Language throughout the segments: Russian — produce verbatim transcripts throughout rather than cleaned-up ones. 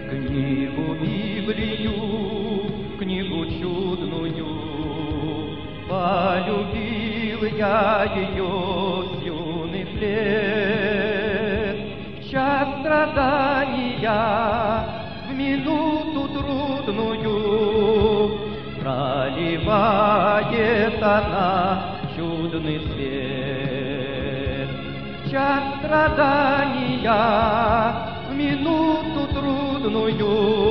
Книгу Библию, книгу чудную, полюбил я ее с юных лет. В час страдания, в минуту трудную, проливает она чудный свет. В час страдания, в минуту трудную,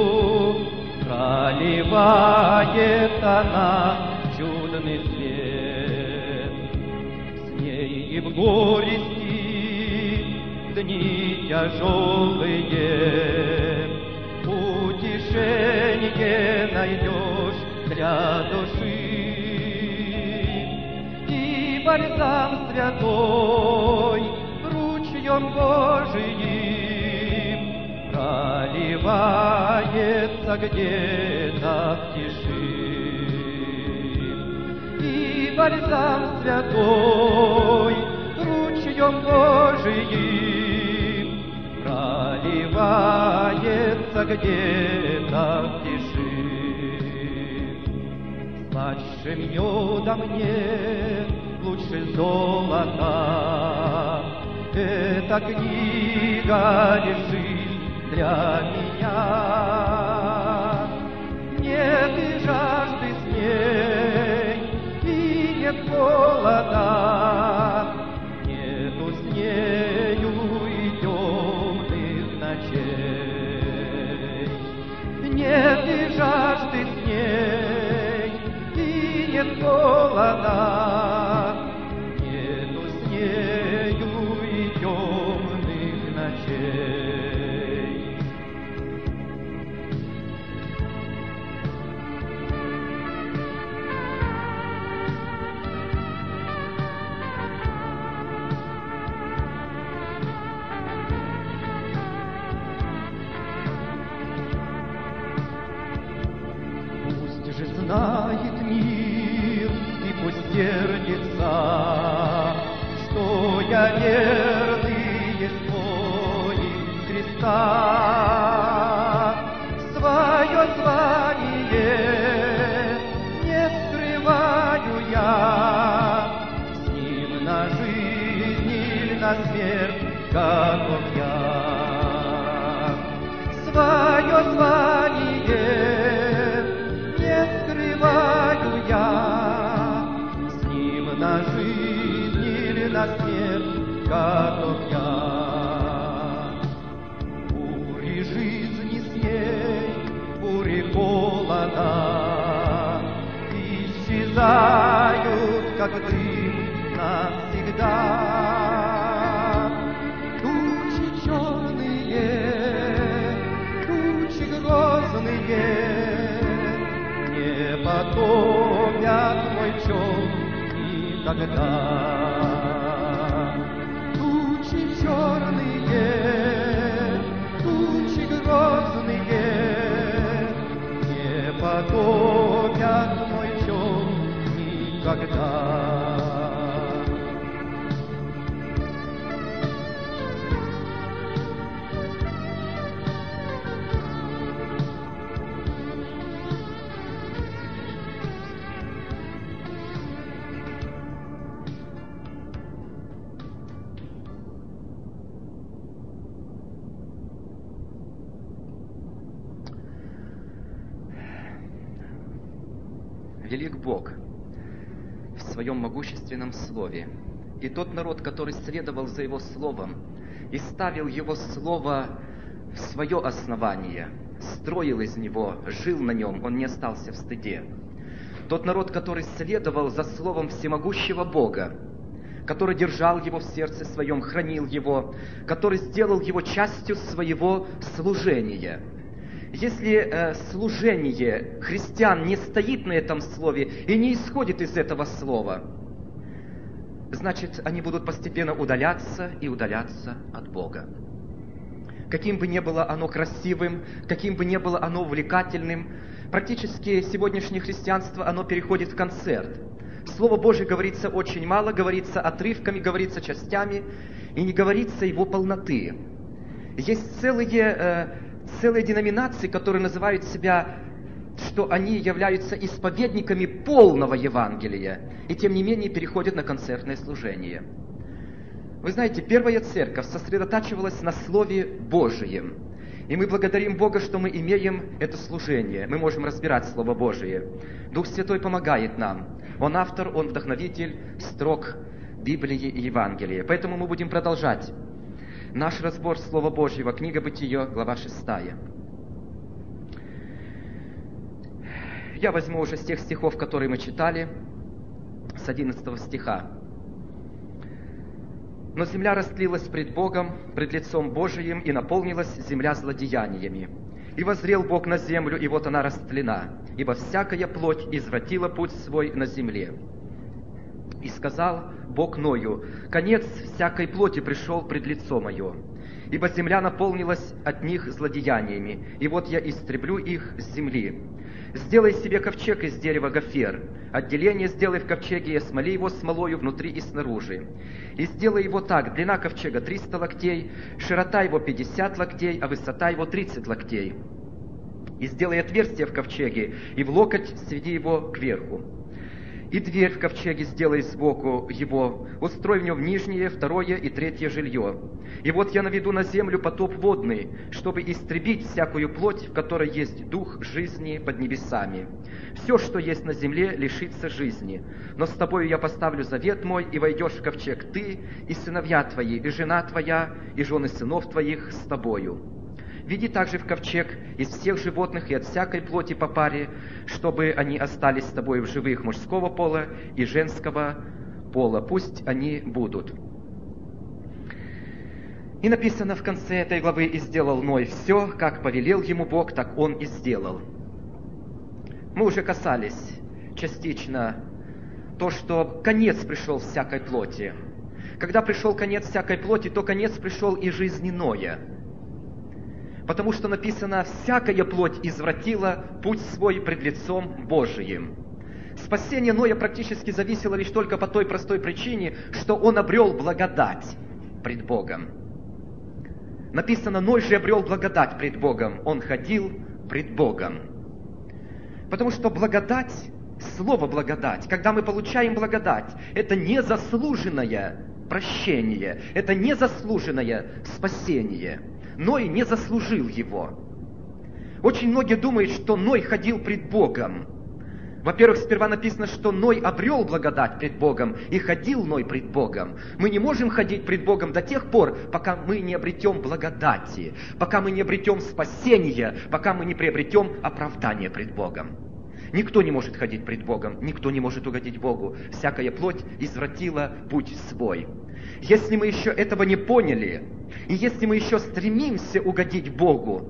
проливает она чудный свет. С ней и в горести дни тяжелые, утешение найдешь для души. И бальзам святой ручьем Божиим проливается где-то в тиши. И бальзам святой ручьем Божиим проливается где-то в тиши. Сладше меда мне, лучше золота, эта книга лежит для меня. Нет и жажды с ней, и нет голода, нету с нею и темных ночей. Нет и жажды с ней, и нет голода, нету с нею и темных ночей. Знает мир и пусть сердится, что я верный исполнитель Христа. Свое звание не скрываю я, с ним на жизнь или на смерть готов я. Свое звание скрываю я, с ним на жизнь или на смерть готов я. Бури жизни с ней, бури холода исчезают, как дым навсегда. Тучи черные, тучи грозные потопят мой челн никогда. Тучи черные, тучи грозные не потопят мой челн никогда. Велик Бог в своем могущественном слове. И тот народ, который следовал за Его словом и ставил Его слово в свое основание, строил из него, жил на нем, он не остался в стыде. Тот народ, который следовал за словом всемогущего Бога, который держал его в сердце своем, хранил его, который сделал его частью своего служения. Если э, служение христиан не стоит на этом слове и не исходит из этого слова, значит, они будут постепенно удаляться и удаляться от Бога. Каким бы ни было оно красивым, каким бы ни было оно увлекательным, практически сегодняшнее христианство, оно переходит в концерт. Слово Божие говорится очень мало, говорится отрывками, говорится частями, и не говорится его полноты. Есть целые, э, целые деноминации, которые называют себя, что они являются исповедниками полного Евангелия, и тем не менее переходят на концертное служение. Вы знаете, первая церковь сосредотачивалась на Слове Божием. И мы благодарим Бога, что мы имеем это служение. Мы можем разбирать Слово Божие. Дух Святой помогает нам. Он автор, Он вдохновитель строк Библии и Евангелия. Поэтому мы будем продолжать наш разбор Слова Божьего. Книга Бытие, глава шестая. Я возьму уже с тех стихов, которые мы читали, с одиннадцатого стиха. «Но земля растлилась пред Богом, пред лицом Божиим, и наполнилась земля злодеяниями. И воззрел Бог на землю, и вот она растлена, ибо всякая плоть извратила путь свой на земле. И сказал Бог Ною: конец всякой плоти пришел пред лицо мое, ибо земля наполнилась от них злодеяниями, и вот я истреблю их с земли. Сделай себе ковчег из дерева гофер, отделение сделай в ковчеге и смоли его смолою внутри и снаружи. И сделай его так: длина ковчега триста локтей, широта его пятьдесят локтей, а высота его тридцать локтей. И сделай отверстие в ковчеге, и в локоть сведи его кверху. И дверь в ковчеге сделай сбоку его, устрой в нем нижнее, второе и третье жилье. И вот я наведу на землю потоп водный, чтобы истребить всякую плоть, в которой есть дух жизни под небесами. Все, что есть на земле, лишится жизни. Но с тобою я поставлю завет мой, и войдешь в ковчег ты, и сыновья твои, и жена твоя, и жены сынов твоих с тобою. Веди также в ковчег из всех животных и от всякой плоти по паре, чтобы они остались с тобой в живых мужского пола и женского пола. Пусть они будут». И написано в конце этой главы: «И сделал Ной все, как повелел ему Бог, так он и сделал». Мы уже касались частично то, что конец пришел всякой плоти. Когда пришел конец всякой плоти, то конец пришел и жизни Ноя. Потому что написано: «Всякая плоть извратила путь свой пред лицом Божиим». Спасение Ноя практически зависело лишь только по той простой причине, что он обрел благодать пред Богом. Написано: «Ной же обрел благодать пред Богом, он ходил пред Богом». Потому что благодать, слово благодать, когда мы получаем благодать, это незаслуженное прощение, это незаслуженное спасение. Ной не заслужил его. Очень многие думают, что Ной ходил пред Богом. Во-первых, сперва написано, что Ной обрел благодать пред Богом, и ходил Ной пред Богом. Мы не можем ходить пред Богом до тех пор, пока мы не обретем благодати, пока мы не обретем спасения, пока мы не приобретем оправдание пред Богом. Никто не может ходить пред Богом, никто не может угодить Богу. Всякая плоть извратила путь свой. Если мы еще этого не поняли, и если мы еще стремимся угодить Богу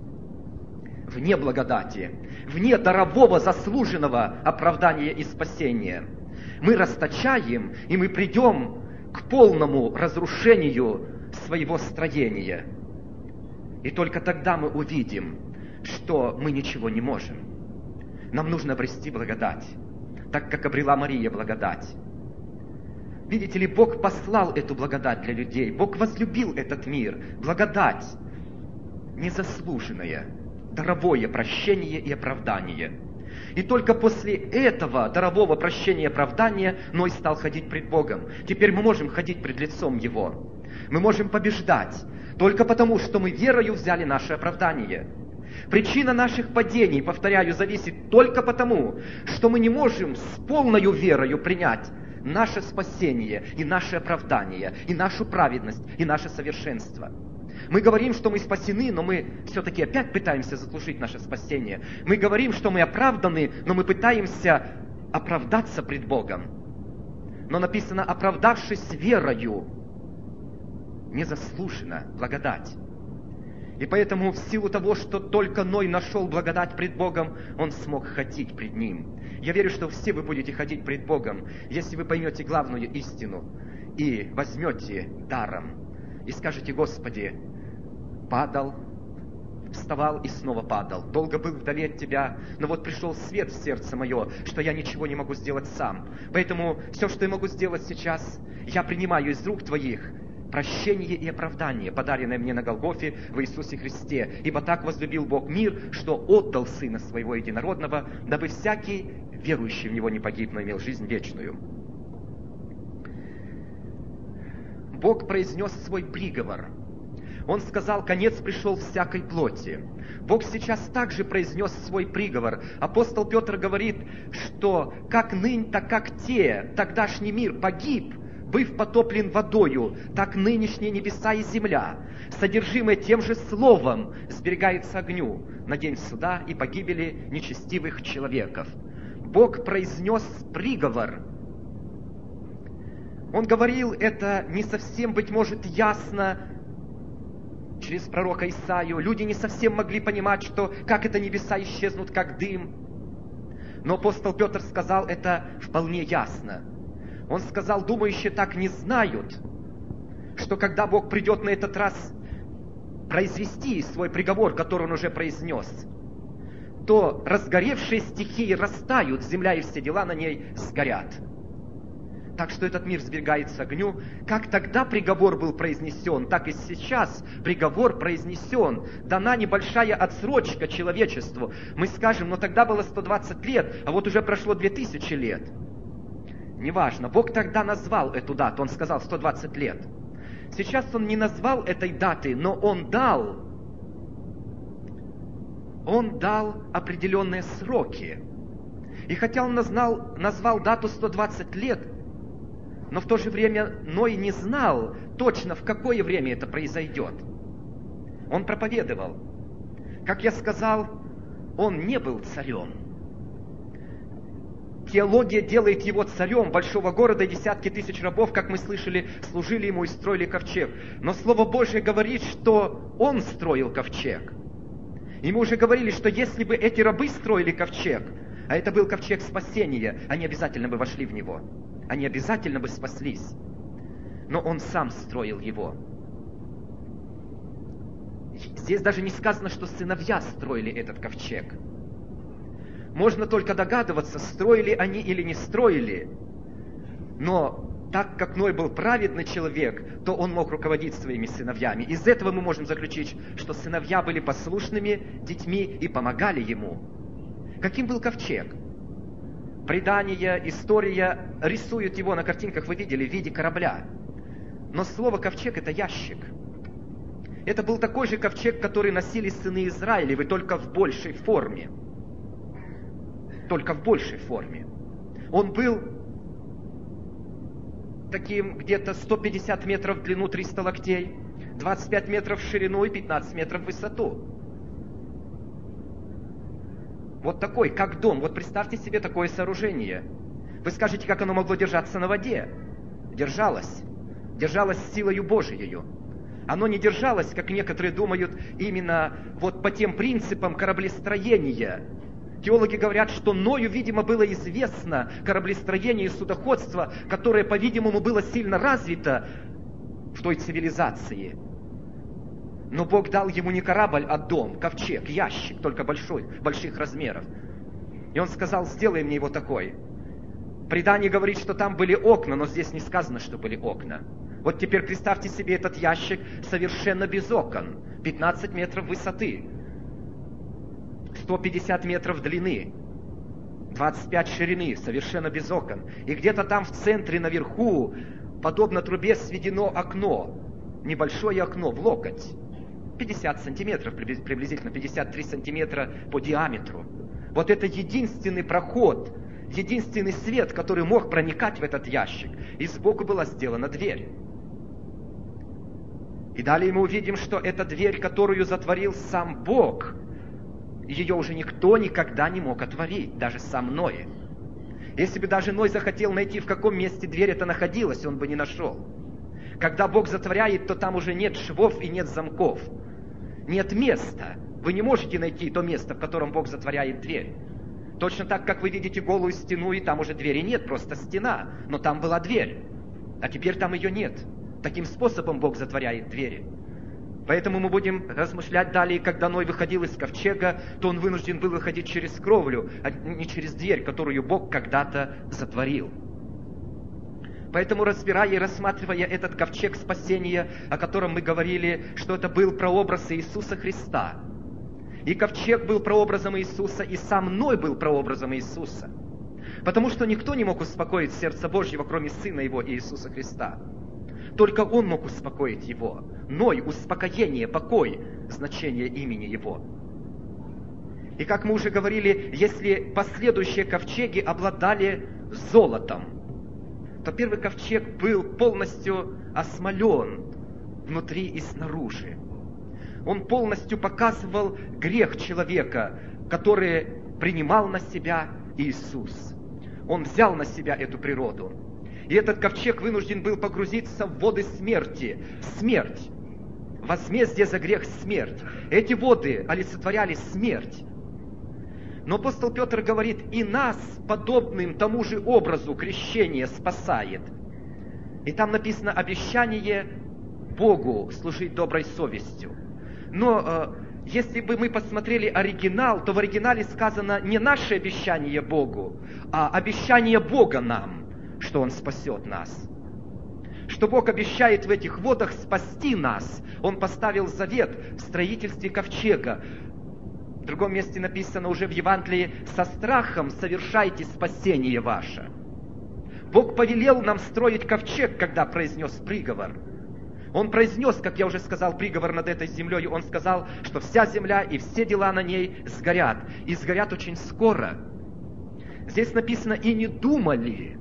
вне благодати, вне дарового заслуженного оправдания и спасения, мы расточаем, и мы придем к полному разрушению своего строения. И только тогда мы увидим, что мы ничего не можем. Нам нужно обрести благодать, так как обрела Мария благодать. Видите ли, Бог послал эту благодать для людей. Бог возлюбил этот мир. Благодать незаслуженная, даровое прощение и оправдание. И только после этого дарового прощения и оправдания Ной стал ходить пред Богом. Теперь мы можем ходить пред лицом Его. Мы можем побеждать только потому, что мы верою взяли наше оправдание. Причина наших падений, повторяю, зависит только потому, что мы не можем с полною верою принять наше спасение и наше оправдание, и нашу праведность, и наше совершенство. Мы говорим, что мы спасены, но мы все-таки опять пытаемся заслужить наше спасение. Мы говорим, что мы оправданы, но мы пытаемся оправдаться пред Богом. Но написано: оправдавшись верою, незаслуженно благодать. И поэтому в силу того, что только Ной нашел благодать пред Богом, он смог ходить пред Ним. Я верю, что все вы будете ходить пред Богом, если вы поймете главную истину и возьмете даром, и скажете: Господи, падал, вставал и снова падал, долго был вдали от Тебя, но вот пришел свет в сердце мое, что я ничего не могу сделать сам. Поэтому все, что я могу сделать сейчас, я принимаю из рук Твоих прощение и оправдание, подаренное мне на Голгофе в Иисусе Христе. Ибо так возлюбил Бог мир, что отдал Сына Своего Единородного, дабы всякий, верующий в Него, не погиб, но имел жизнь вечную. Бог произнес свой приговор. Он сказал: конец пришел всякой плоти. Бог сейчас также произнес свой приговор. Апостол Петр говорит, что как ныне, так как те, тогдашний мир погиб, быв потоплен водою, так нынешние небеса и земля, содержимое тем же словом, сберегается огню на день суда и погибели нечестивых человеков. Бог произнес приговор. Он говорил это не совсем, быть может, ясно через пророка Исаию. Люди не совсем могли понимать, что как это небеса исчезнут, как дым. Но апостол Петр сказал это вполне ясно. Он сказал: думающие так не знают, что когда Бог придет на этот раз произвести свой приговор, который Он уже произнес, то разгоревшие стихии растают, земля и все дела на ней сгорят. Так что этот мир сберегается огню. Как тогда приговор был произнесен, так и сейчас приговор произнесен. Дана небольшая отсрочка человечеству. Мы скажем: но тогда было сто двадцать лет, а вот уже прошло две тысячи лет. Неважно, Бог тогда назвал эту дату, Он сказал сто двадцать лет. Сейчас Он не назвал этой даты, но Он дал, Он дал определенные сроки. И хотя Он назвал, назвал дату сто двадцать лет, но в то же время Ной не знал точно, в какое время это произойдет. Он проповедовал. Как я сказал, он не был царем. Теология делает его царем большого города, и десятки тысяч рабов, как мы слышали, служили ему и строили ковчег. Но Слово Божие говорит, что он строил ковчег. И мы уже говорили, что если бы эти рабы строили ковчег, а это был ковчег спасения, они обязательно бы вошли в него. Они обязательно бы спаслись. Но он сам строил его. Здесь даже не сказано, что сыновья строили этот ковчег. Можно только догадываться, строили они или не строили. Но так как Ной был праведный человек, то он мог руководить своими сыновьями. Из этого мы можем заключить, что сыновья были послушными детьми и помогали ему. Каким был ковчег? Предание, история рисуют его на картинках, вы видели, в виде корабля. Но слово «ковчег» — это ящик. Это был такой же ковчег, который носили сыны Израилевы, только в большей форме. Только в большей форме. Он был таким где-то сто пятьдесят метров в длину, триста локтей, двадцать пять метров в ширину и пятнадцать метров в высоту. Вот такой, как дом. Вот представьте себе такое сооружение. Вы скажете, как оно могло держаться на воде? Держалось. Держалось силою Божией. Оно не держалось, как некоторые думают, именно вот по тем принципам кораблестроения. Теологи говорят, что Ною, видимо, было известно кораблестроение и судоходство, которое, по-видимому, было сильно развито в той цивилизации. Но Бог дал ему не корабль, а дом, ковчег, ящик, только большой, больших размеров. И он сказал: сделай мне его такой. Предание говорит, что там были окна, но здесь не сказано, что были окна. Вот теперь представьте себе этот ящик совершенно без окон. пятнадцать метров высоты, сто пятьдесят метров длины, двадцать пять ширины, совершенно без окон. И где-то там в центре, наверху, подобно трубе, сведено окно. Небольшое окно в локоть. пятьдесят сантиметров, приблизительно пятьдесят три сантиметра по диаметру. Вот это единственный проход, единственный свет, который мог проникать в этот ящик. И сбоку была сделана дверь. И далее мы увидим, что эта дверь, которую затворил сам Бог, ее уже никто никогда не мог отворить, даже сам Ной. Если бы даже Ной захотел найти, в каком месте дверь эта находилась, он бы не нашел. Когда Бог затворяет, то там уже нет швов и нет замков. Нет места. Вы не можете найти то место, в котором Бог затворяет дверь. Точно так, как вы видите голую стену, и там уже двери нет, просто стена. Но там была дверь, а теперь там ее нет. Таким способом Бог затворяет двери. Поэтому мы будем размышлять далее, когда Ной выходил из ковчега, то он вынужден был выходить через кровлю, а не через дверь, которую Бог когда-то затворил. Поэтому, разбирая и рассматривая этот ковчег спасения, о котором мы говорили, что это был прообраз Иисуса Христа, и ковчег был прообразом Иисуса, и сам Ной был прообразом Иисуса, потому что никто не мог успокоить сердце Божьего, кроме Сына Его Иисуса Христа. Только Он мог успокоить его. Ной, успокоение, покой, значение имени Его. И как мы уже говорили, если последующие ковчеги обладали золотом, то первый ковчег был полностью осмолен внутри и снаружи. Он полностью показывал грех человека, который принимал на себя Иисус. Он взял на себя эту природу. И этот ковчег вынужден был погрузиться в воды смерти. Смерть. Возмездие за грех – смерть. Эти воды олицетворяли смерть. Но апостол Петр говорит, и нас, подобным тому же образу крещения, спасает. И там написано обещание Богу служить доброй совестью. Но э, если бы мы посмотрели оригинал, то в оригинале сказано не наше обещание Богу, а обещание Бога нам, что Он спасет нас. Что Бог обещает в этих водах спасти нас. Он поставил завет в строительстве ковчега. В другом месте написано уже в Евангелии, со страхом совершайте спасение ваше. Бог повелел нам строить ковчег, когда произнес приговор. Он произнес, как я уже сказал, приговор над этой землей. Он сказал, что вся земля и все дела на ней сгорят. И сгорят очень скоро. Здесь написано, и не думали.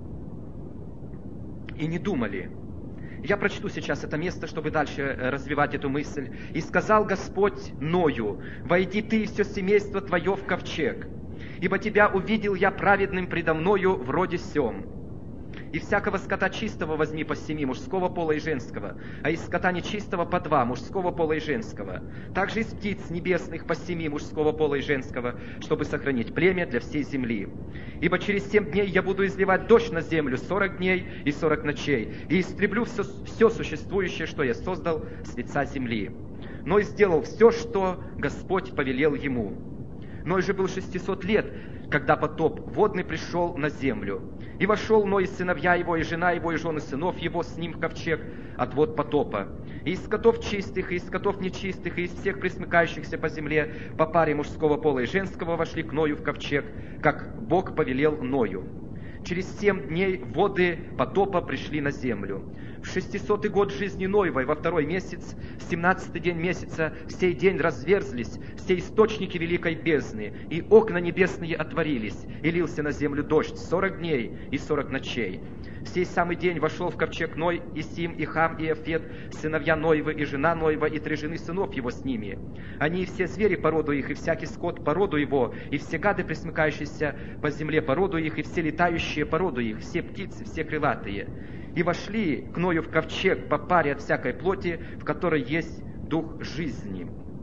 И не думали. Я прочту сейчас это место, чтобы дальше развивать эту мысль. «И сказал Господь Ною, войди ты и все семейство твое в ковчег, ибо тебя увидел я праведным предо мною в роде сем. И всякого скота чистого возьми по семи, мужского пола и женского, а из скота нечистого по два, мужского пола и женского. Также из птиц небесных по семи, мужского пола и женского, чтобы сохранить племя для всей земли. Ибо через семь дней я буду изливать дождь на землю сорок дней и сорок ночей, и истреблю все, все существующее, что я создал с лица земли. Ной сделал все, что Господь повелел ему. Ной же был шестисот лет, когда потоп водный пришел на землю. И вошел Ной, и сыновья его, и жена его, и жены сынов его с ним в ковчег от вод потопа. И из скотов чистых, и из скотов нечистых, и из всех пресмыкающихся по земле, по паре мужского пола и женского, вошли к Ною в ковчег, как Бог повелел Ною. Через семь дней воды потопа пришли на землю. В шестисотый год жизни Ноевой, во второй месяц, в семнадцатый день месяца, в сей день разверзлись все источники великой бездны, и окна небесные отворились, и лился на землю дождь сорок дней и сорок ночей. В сей самый день вошел в ковчег Ной, и Сим, и Хам, и Афет, сыновья Ноевы, и жена Ноева, и три жены сынов его с ними. Они и все звери по роду их, и всякий скот по роду его, и все гады, пресмыкающиеся по земле по роду их, и все летающие по роду их, все птицы, все крылатые. И вошли к Ною в ковчег по паре от всякой плоти, в которой есть дух жизни.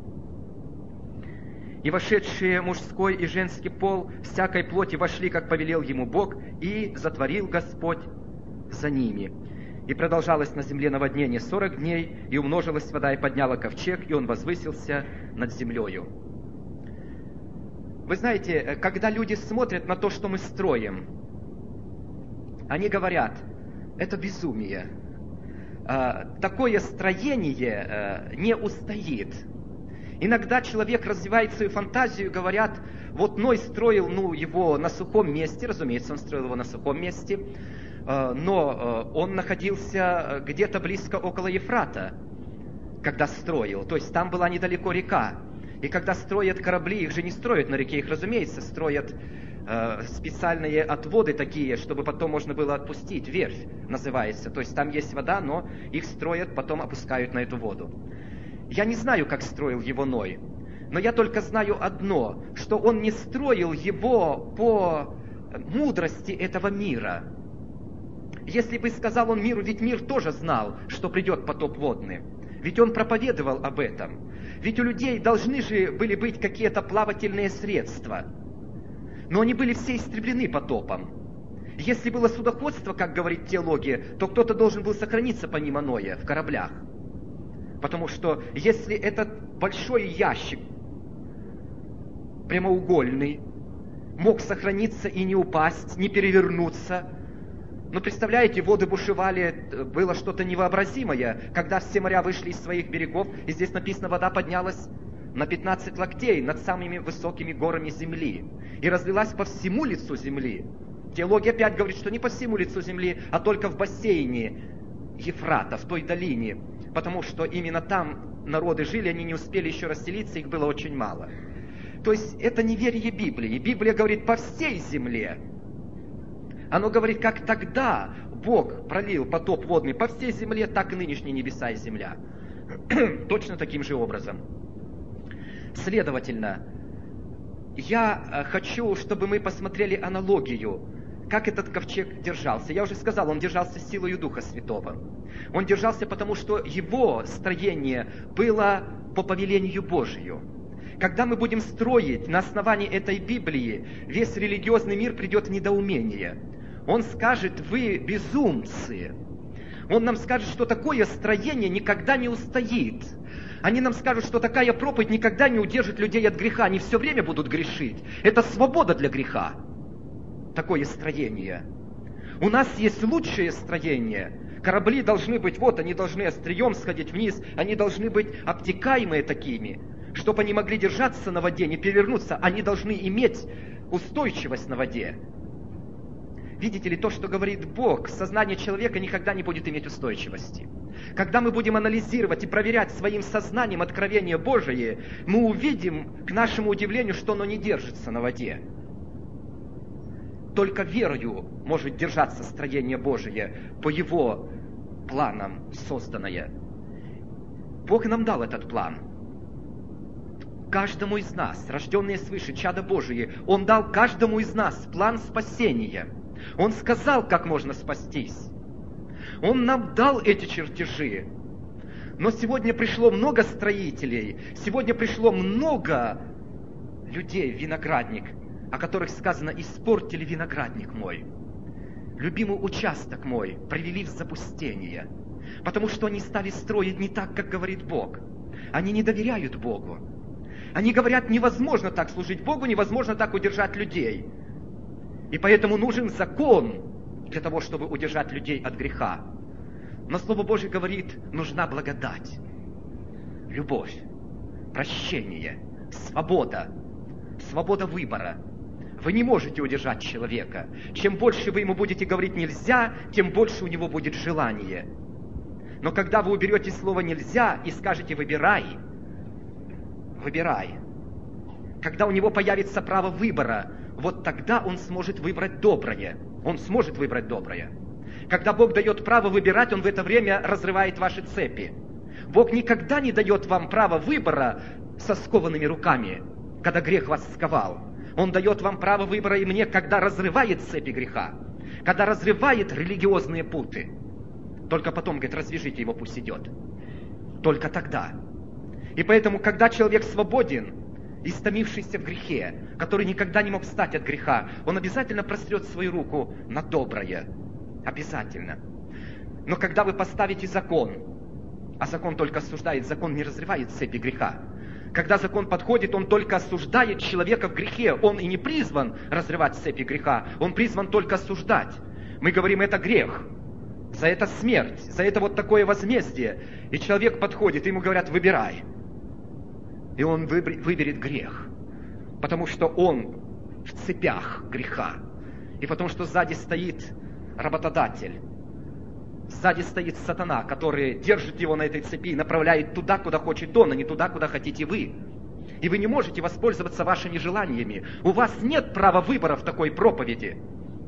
И вошедшие мужской и женский пол всякой плоти вошли, как повелел ему Бог, и затворил Господь за ними. И продолжалось на земле наводнение сорок дней, и умножилась вода, и подняла ковчег, и он возвысился над землею». Вы знаете, когда люди смотрят на то, что мы строим, они говорят: это безумие. Такое строение не устоит. Иногда человек развивает свою фантазию, говорят: вот Ной строил ну, его на сухом месте, разумеется, он строил его на сухом месте, но он находился где-то близко около Ефрата, когда строил, то есть там была недалеко река. И когда строят корабли, их же не строят на реке, их, разумеется, строят э, специальные отводы такие, чтобы потом можно было отпустить, верфь называется. То есть там есть вода, но их строят, потом опускают на эту воду. Я не знаю, как строил его Ной, но я только знаю одно, что он не строил его по мудрости этого мира. Если бы сказал он миру, ведь мир тоже знал, что придет потоп водный. Ведь он проповедовал об этом. Ведь у людей должны же были быть какие-то плавательные средства. Но они были все истреблены потопом. Если было судоходство, как говорит теология, то кто-то должен был сохраниться помимо Ноя в кораблях. Потому что если этот большой ящик, прямоугольный, мог сохраниться и не упасть, не перевернуться, Ну, представляете, воды бушевали, было что-то невообразимое, когда все моря вышли из своих берегов, и здесь написано, вода поднялась на пятнадцать локтей над самыми высокими горами земли и разлилась по всему лицу земли. Теология опять говорит, что не по всему лицу земли, а только в бассейне Ефрата, в той долине, потому что именно там народы жили, они не успели еще расселиться, их было очень мало. То есть это неверие Библии. Библия говорит по всей земле. Оно говорит, как тогда Бог пролил потоп водный по всей земле, так и нынешние небеса и земля. Точно таким же образом. Следовательно, я хочу, чтобы мы посмотрели аналогию, как этот ковчег держался. Я уже сказал, он держался силою Духа Святого. Он держался потому, что его строение было по повелению Божию. Когда мы будем строить на основании этой Библии, весь религиозный мир придет в недоумение. Он скажет, вы безумцы. Он нам скажет, что такое строение никогда не устоит. Они нам скажут, что такая проповедь никогда не удержит людей от греха. Они все время будут грешить. Это свобода для греха. Такое строение. У нас есть лучшее строение. Корабли должны быть, вот они должны острием сходить вниз. Они должны быть обтекаемые такими. Чтобы они могли держаться на воде, не перевернуться, они должны иметь устойчивость на воде. Видите ли, то, что говорит Бог, сознание человека никогда не будет иметь устойчивости. Когда мы будем анализировать и проверять своим сознанием откровение Божие, мы увидим, к нашему удивлению, что оно не держится на воде. Только верою может держаться строение Божие, по Его планам созданное. Бог нам дал этот план. Каждому из нас, рожденные свыше, чада Божие, Он дал каждому из нас план спасения. Он сказал, как можно спастись. Он нам дал эти чертежи. Но сегодня пришло много строителей, сегодня пришло много людей в виноградник, о которых сказано, испортили виноградник мой. Любимый участок мой привели в запустение, потому что они стали строить не так, как говорит Бог. Они не доверяют Богу. Они говорят, невозможно так служить Богу, невозможно так удержать людей. И поэтому нужен закон для того, чтобы удержать людей от греха. Но Слово Божье говорит, нужна благодать, любовь, прощение, свобода, свобода выбора. Вы не можете удержать человека. Чем больше вы ему будете говорить «нельзя», тем больше у него будет желание. Но когда вы уберете слово «нельзя» и скажете «выбирай», выбирай. Когда у него появится право выбора, вот тогда он сможет выбрать доброе. Он сможет выбрать доброе. Когда Бог дает право выбирать, Он в это время разрывает ваши цепи. Бог никогда не дает вам право выбора со скованными руками, когда грех вас сковал. Он дает вам право выбора и мне, когда разрывает цепи греха, когда разрывает религиозные путы. Только потом, говорит, развяжите его, пусть идет. Только тогда. И поэтому, когда человек свободен, истомившийся в грехе, который никогда не мог встать от греха, он обязательно прострет свою руку на доброе. Обязательно. Но когда вы поставите закон, а закон только осуждает, закон не разрывает цепи греха. Когда закон подходит, он только осуждает человека в грехе. Он и не призван разрывать цепи греха, он призван только осуждать. Мы говорим, это грех, за это смерть, за это вот такое возмездие. И человек подходит, и ему говорят, выбирай. И он выберет грех, потому что он в цепях греха. И потому что сзади стоит работодатель, сзади стоит сатана, который держит его на этой цепи и направляет туда, куда хочет он, а не туда, куда хотите вы. И вы не можете воспользоваться вашими желаниями. У вас нет права выбора в такой проповеди.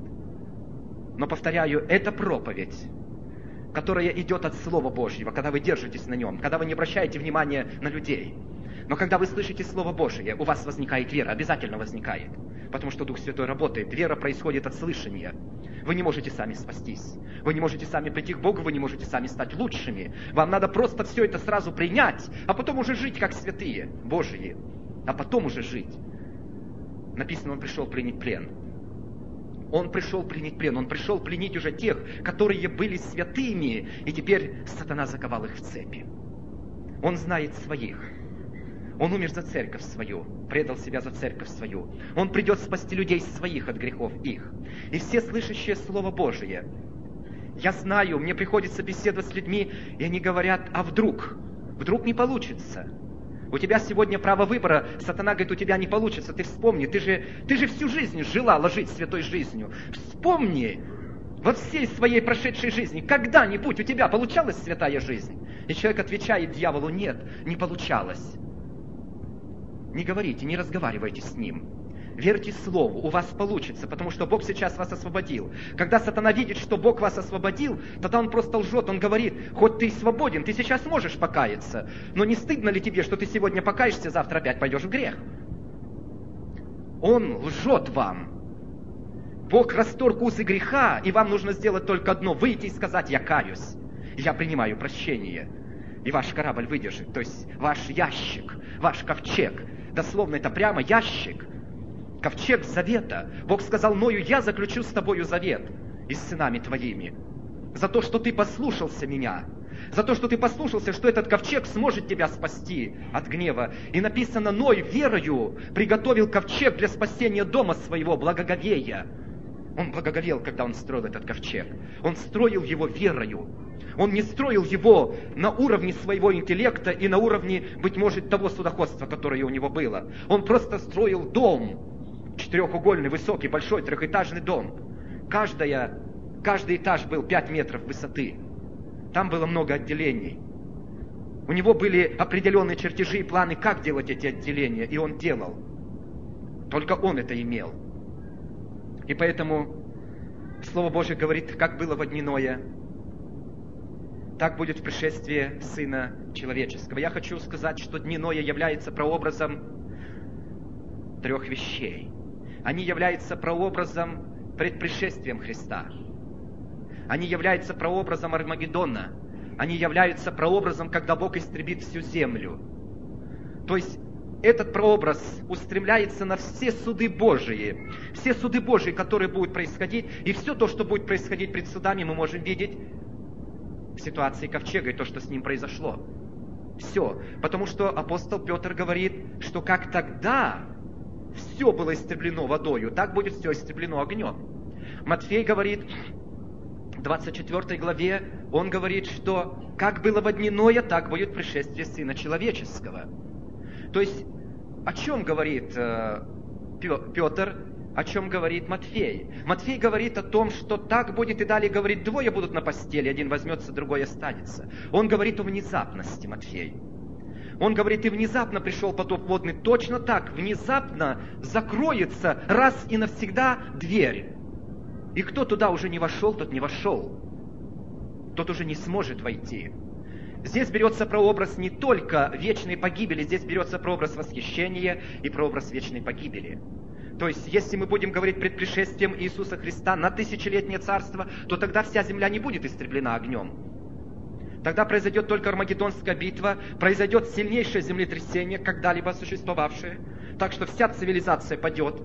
Но, повторяю, это проповедь, которая идет от Слова Божьего, когда вы держитесь на нем, когда вы не обращаете внимания на людей. Но когда вы слышите Слово Божие, у вас возникает вера, обязательно возникает. Потому что Дух Святой работает. Вера происходит от слышания. Вы не можете сами спастись. Вы не можете сами прийти к Богу, вы не можете сами стать лучшими. Вам надо просто все это сразу принять, а потом уже жить как святые Божьи. А потом уже жить. Написано, Он пришел принять плен. Он пришел принять плен. Он пришел пленить уже тех, которые были святыми, и теперь сатана заковал их в цепи. Он знает своих. Он умер за церковь свою, предал себя за церковь свою. Он придет спасти людей своих от грехов их. И все слышащие Слово Божие. Я знаю, мне приходится беседовать с людьми, и они говорят, а вдруг? Вдруг не получится? У тебя сегодня право выбора, сатана говорит, у тебя не получится, ты вспомни, ты же, ты же всю жизнь желала жить святой жизнью. Вспомни во всей своей прошедшей жизни, когда-нибудь у тебя получалась святая жизнь? И человек отвечает дьяволу, нет, не получалось. Не говорите, не разговаривайте с ним. Верьте Слову, у вас получится, потому что Бог сейчас вас освободил. Когда сатана видит, что Бог вас освободил, тогда он просто лжет, он говорит, хоть ты и свободен, ты сейчас можешь покаяться, но не стыдно ли тебе, что ты сегодня покаешься, завтра опять пойдешь в грех? Он лжет вам. Бог расторг узы греха, и вам нужно сделать только одно, выйти и сказать, я каюсь, я принимаю прощение. И ваш корабль выдержит, то есть ваш ящик, ваш ковчег, дословно это прямо ящик, ковчег завета. Бог сказал Ною, я заключу с тобою завет и с сынами твоими. За то, что ты послушался меня. За то, что ты послушался, что этот ковчег сможет тебя спасти от гнева. И написано, Ной верою приготовил ковчег для спасения дома своего, благоговея. Он благоговел, когда он строил этот ковчег. Он строил его верою. Он не строил его на уровне своего интеллекта и на уровне, быть может, того судоходства, которое у него было. Он просто строил дом, четырехугольный, высокий, большой, трехэтажный дом. Каждая, каждый этаж был пять метров высоты. Там было много отделений. У него были определенные чертежи и планы, как делать эти отделения, и он делал. Только он это имел. И поэтому Слово Божие говорит, как было во дни Ноя, так будет в пришествии Сына Человеческого. Я хочу сказать, что дни Ноя являются прообразом трех вещей. Они являются прообразом пред пришествием Христа. Они являются прообразом Армагеддона. Они являются прообразом, когда Бог истребит всю землю. То есть этот прообраз устремляется на все суды Божии. Все суды Божии, которые будут происходить, и все то, что будет происходить пред судами, мы можем видеть в ситуации ковчега и то, что с ним произошло. Все. Потому что апостол Петр говорит, что как тогда все было истреблено водою, так будет все истреблено огнем. Матфей говорит, в двадцать четвёртой главе, он говорит, что как было во дни Ноя, так будет пришествие Сына Человеческого. То есть, о чем говорит э, Петр, о чем говорит Матфей? Матфей говорит о том, что так будет, и далее говорит, двое будут на постели, один возьмется, другой останется. Он говорит о внезапности, Матфей. Он говорит, и внезапно пришел потоп водный, точно так, внезапно закроется раз и навсегда дверь. И кто туда уже не вошел, тот не вошел. Тот уже не сможет войти. Здесь берется прообраз не только вечной погибели, здесь берется прообраз восхищения и прообраз вечной погибели. То есть, если мы будем говорить пред пришествием Иисуса Христа на тысячелетнее царство, то тогда вся земля не будет истреблена огнем. Тогда произойдет только Армагеддонская битва, произойдет сильнейшее землетрясение, когда-либо существовавшее, так что вся цивилизация падет,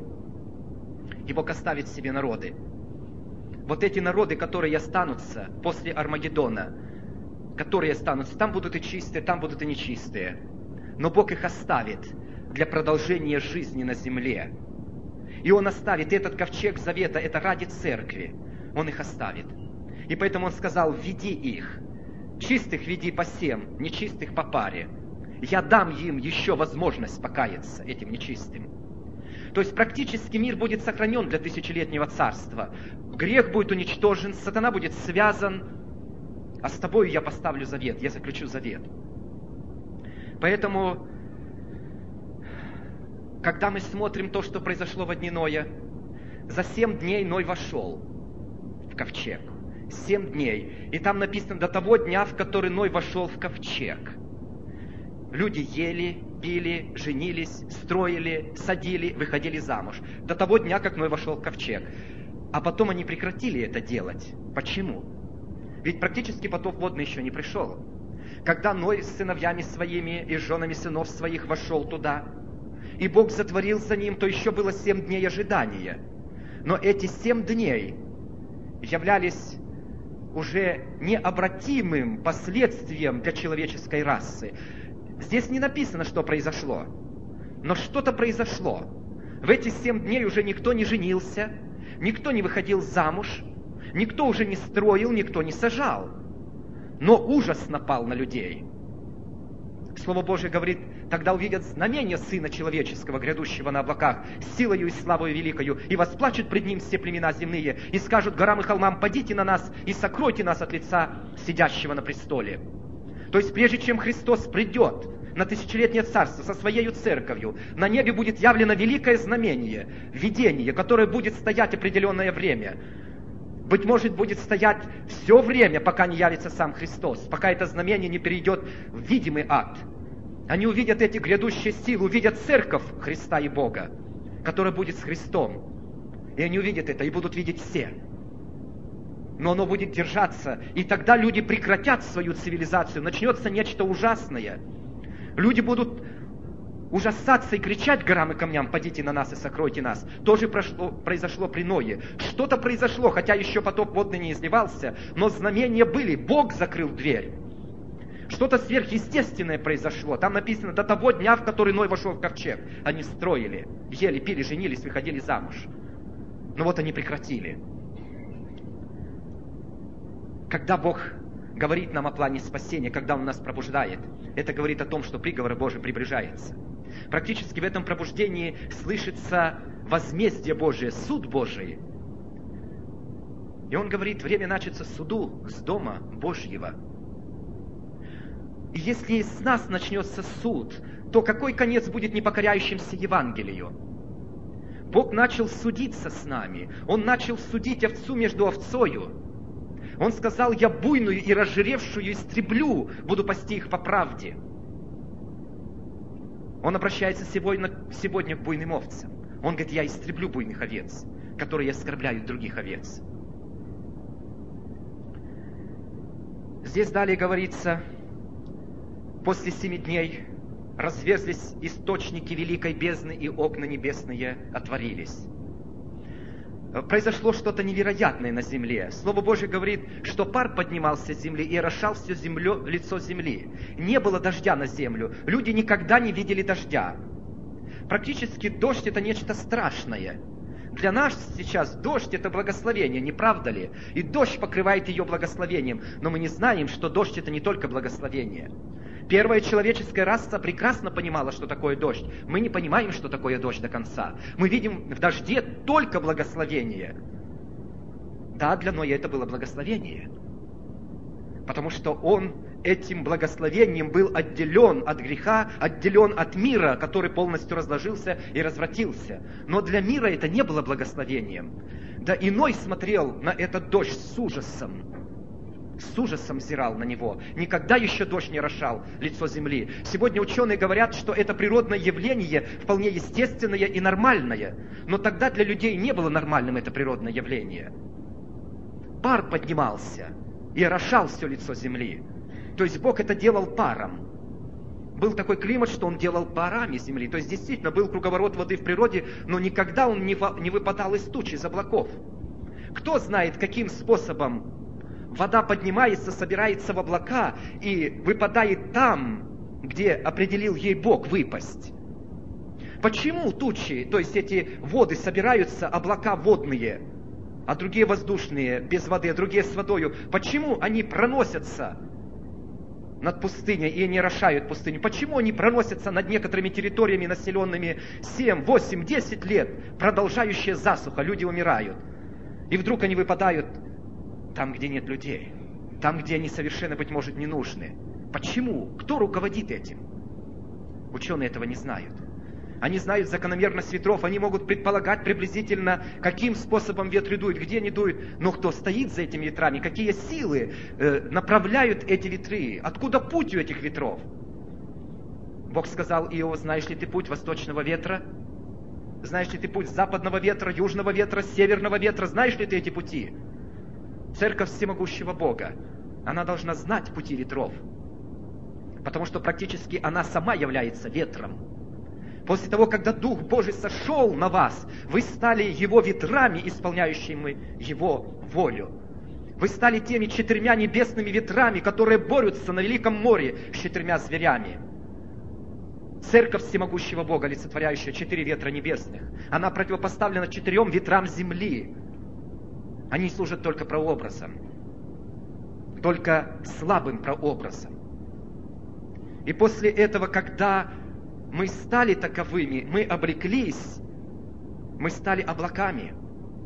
и Бог оставит себе народы. Вот эти народы, которые останутся после Армагеддона, которые останутся, там будут и чистые, там будут и нечистые. Но Бог их оставит для продолжения жизни на земле. И Он оставит этот ковчег завета, это ради церкви. Он их оставит. И поэтому Он сказал, веди их. Чистых веди по семь, нечистых по паре. Я дам им еще возможность покаяться, этим нечистым. То есть практически мир будет сохранен для тысячелетнего царства. Грех будет уничтожен, сатана будет связан, а с тобою я поставлю завет, я заключу завет. Поэтому, когда мы смотрим то, что произошло во дни Ноя, за семь дней Ной вошел в ковчег. Семь дней. И там написано, до того дня, в который Ной вошел в ковчег. Люди ели, пили, женились, строили, садили, выходили замуж. До того дня, как Ной вошел в ковчег. А потом они прекратили это делать. Почему? Ведь практически потоп водный еще не пришел. Когда Ной с сыновьями своими и с женами сынов своих вошел туда, и Бог затворил за ним, то еще было семь дней ожидания. Но эти семь дней являлись уже необратимым последствием для человеческой расы. Здесь не написано, что произошло, но что-то произошло. В эти семь дней уже никто не женился, никто не выходил замуж, никто уже не строил, никто не сажал. Но ужас напал на людей. Слово Божие говорит: тогда увидят знамение Сына Человеческого, грядущего на облаках, силою и славою великою, и восплачут пред Ним все племена земные, и скажут горам и холмам: падите на нас и сокройте нас от лица сидящего на престоле. То есть прежде чем Христос придет на тысячелетнее царство со своей церковью, на небе будет явлено великое знамение, видение, которое будет стоять определенное время. Быть может, будет стоять все время, пока не явится сам Христос, пока это знамение не перейдет в видимый ад. Они увидят эти грядущие силы, увидят церковь Христа и Бога, которая будет с Христом. И они увидят это, и будут видеть все. Но оно будет держаться, и тогда люди прекратят свою цивилизацию, начнется нечто ужасное. Люди будут ужасаться и кричать горам и камням: падите на нас и сокройте нас. То же прошло, произошло при Ное. Что-то произошло, хотя еще потоп водный не изливался, но знамения были, Бог закрыл дверь. Что-то сверхъестественное произошло. Там написано: до того дня, в который Ной вошел в ковчег, они строили, ели, пили, женились, выходили замуж. Но вот они прекратили. Когда Бог говорит нам о плане спасения, когда Он нас пробуждает, это говорит о том, что приговор Божий приближается. Практически в этом пробуждении слышится возмездие Божие, суд Божий. И Он говорит: время начаться суду с дома Божьего. И если из нас начнется суд, то какой конец будет непокоряющимся Евангелию? Бог начал судиться с нами. Он начал судить овцу между овцою. Он сказал: я буйную и разжиревшую истреблю, буду пасти их по правде. Он обращается сегодня, сегодня к буйным овцам. Он говорит: я истреблю буйных овец, которые оскорбляют других овец. Здесь далее говорится: после семи дней разверзлись источники великой бездны, и окна небесные отворились. Произошло что-то невероятное на земле. Слово Божье говорит, что пар поднимался с земли и орошал все землю, лицо земли. Не было дождя на землю. Люди никогда не видели дождя. Практически дождь — это нечто страшное. Для нас сейчас дождь — это благословение, не правда ли? И дождь покрывает ее благословением. Но мы не знаем, что дождь — это не только благословение. Первая человеческая раса прекрасно понимала, что такое дождь. Мы не понимаем, что такое дождь до конца. Мы видим в дожде только благословение. Да, для Ноя это было благословение. Потому что он этим благословением был отделен от греха, отделен от мира, который полностью разложился и развратился. Но для мира это не было благословением. Да и Ной смотрел на этот дождь с ужасом. С ужасом взирал на него. Никогда еще дождь не орошал лицо земли. Сегодня ученые говорят, что это природное явление, вполне естественное и нормальное. Но тогда для людей не было нормальным это природное явление. Пар поднимался и орошал все лицо земли. То есть Бог это делал паром. Был такой климат, что Он делал парами земли. То есть действительно был круговорот воды в природе, но никогда он не выпадал из туч, из облаков. Кто знает, каким способом вода поднимается, собирается в облака и выпадает там, где определил ей Бог выпасть. Почему тучи, то есть эти воды собираются, облака водные, а другие воздушные, без воды, а другие с водою, почему они проносятся над пустыней и не орошают пустыню? Почему они проносятся над некоторыми территориями, населенными семь, восемь, десять лет, продолжающая засуха, люди умирают, и вдруг они выпадают там, где нет людей, там, где они совершенно, быть может, не нужны. Почему? Кто руководит этим? Ученые этого не знают. Они знают закономерность ветров, они могут предполагать приблизительно, каким способом ветры дуют, где они дуют. Но кто стоит за этими ветрами, какие силы э, направляют эти ветры, откуда путь у этих ветров? Бог сказал Иову: знаешь ли ты путь восточного ветра? Знаешь ли ты путь западного ветра, южного ветра, северного ветра? Знаешь ли ты эти пути? Церковь всемогущего Бога, она должна знать пути ветров, потому что практически она сама является ветром. После того, когда Дух Божий сошел на вас, вы стали Его ветрами, исполняющими Его волю. Вы стали теми четырьмя небесными ветрами, которые борются на великом море с четырьмя зверями. Церковь всемогущего Бога, олицетворяющая четыре ветра небесных, она противопоставлена четырем ветрам земли. Они служат только прообразом, только слабым прообразом. И после этого, когда мы стали таковыми, мы облеклись, мы стали облаками.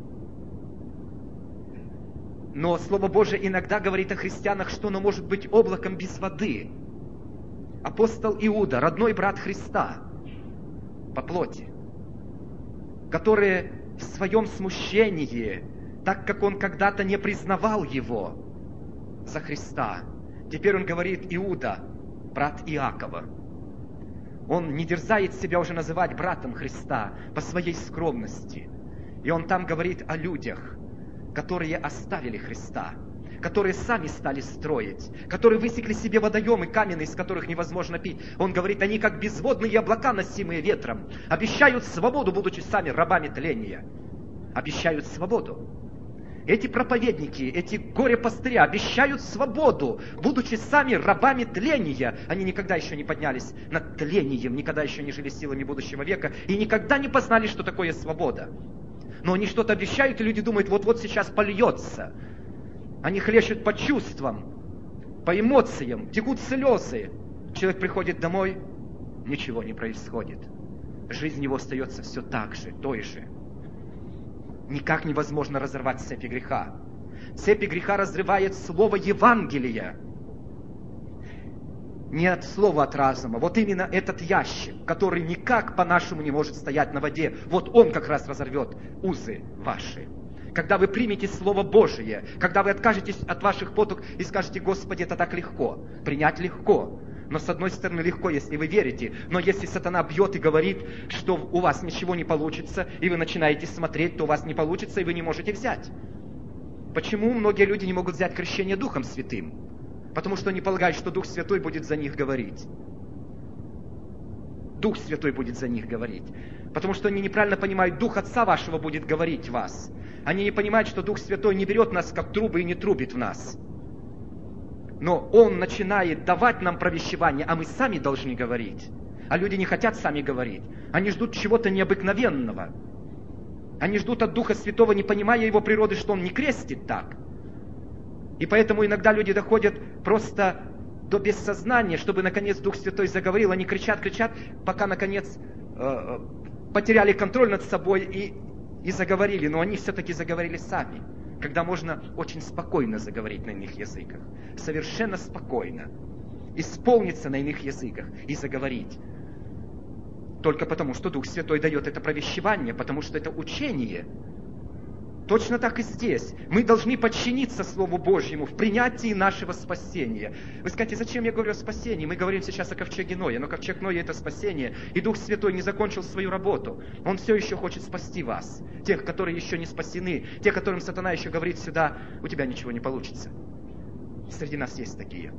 Но Слово Божие иногда говорит о христианах, что оно может быть облаком без воды. Апостол Иуда, родной брат Христа по плоти, который в своем смущении, так как он когда-то не признавал его за Христа, теперь он говорит: Иуда, брат Иакова. Он не дерзает себя уже называть братом Христа по своей скромности. И он там говорит о людях, которые оставили Христа, которые сами стали строить, которые высекли себе водоемы каменные, из которых невозможно пить. Он говорит, они как безводные облака, носимые ветром, обещают свободу, будучи сами рабами тления. Обещают свободу. Эти проповедники, эти горе-пастыри обещают свободу, будучи сами рабами тления. Они никогда еще не поднялись над тлением, никогда еще не жили силами будущего века и никогда не познали, что такое свобода. Но они что-то обещают, и люди думают, вот-вот сейчас польется. Они хлещут по чувствам, по эмоциям, текут слезы. Человек приходит домой, ничего не происходит. Жизнь его остается все так же, той же. Никак невозможно разорвать цепи греха. Цепи греха разрывает слово Евангелия. Не от слова, от разума. Вот именно этот ящик, который никак по-нашему не может стоять на воде, вот он как раз разорвет узы ваши. Когда вы примете Слово Божие, когда вы откажетесь от ваших потуг и скажете: Господи, это так легко. Принять легко. Но с одной стороны легко, если вы верите. Но если сатана бьет и говорит, что у вас ничего не получится, и вы начинаете смотреть, то у вас не получится, и вы не можете взять. Почему многие люди не могут взять крещение Духом Святым? Потому что они полагают, что Дух Святой будет за них говорить. Дух Святой будет за них говорить. Потому что они неправильно понимают, Дух Отца вашего будет говорить в вас. Они не понимают, что Дух Святой не берет нас как трубы и не трубит в нас. Но Он начинает давать нам провещевание, а мы сами должны говорить. А люди не хотят сами говорить. Они ждут чего-то необыкновенного. Они ждут от Духа Святого, не понимая Его природы, что Он не крестит так. И поэтому иногда люди доходят просто до бессознания, чтобы наконец Дух Святой заговорил. Они кричат, кричат, пока наконец э, потеряли контроль над собой и, и заговорили. Но они все-таки заговорили сами. Когда можно очень спокойно заговорить на иных языках. Совершенно спокойно. Исполниться на иных языках и заговорить. Только потому, что Дух Святой дает это провещевание, потому что это учение. Точно так и здесь. Мы должны подчиниться Слову Божьему в принятии нашего спасения. Вы скажете, зачем я говорю о спасении? Мы говорим сейчас о ковчеге Ноя, но ковчег Ноя — это спасение, и Дух Святой не закончил свою работу. Он все еще хочет спасти вас, тех, которые еще не спасены, тех, которым сатана еще говорит сюда: у тебя ничего не получится. Среди нас есть такие.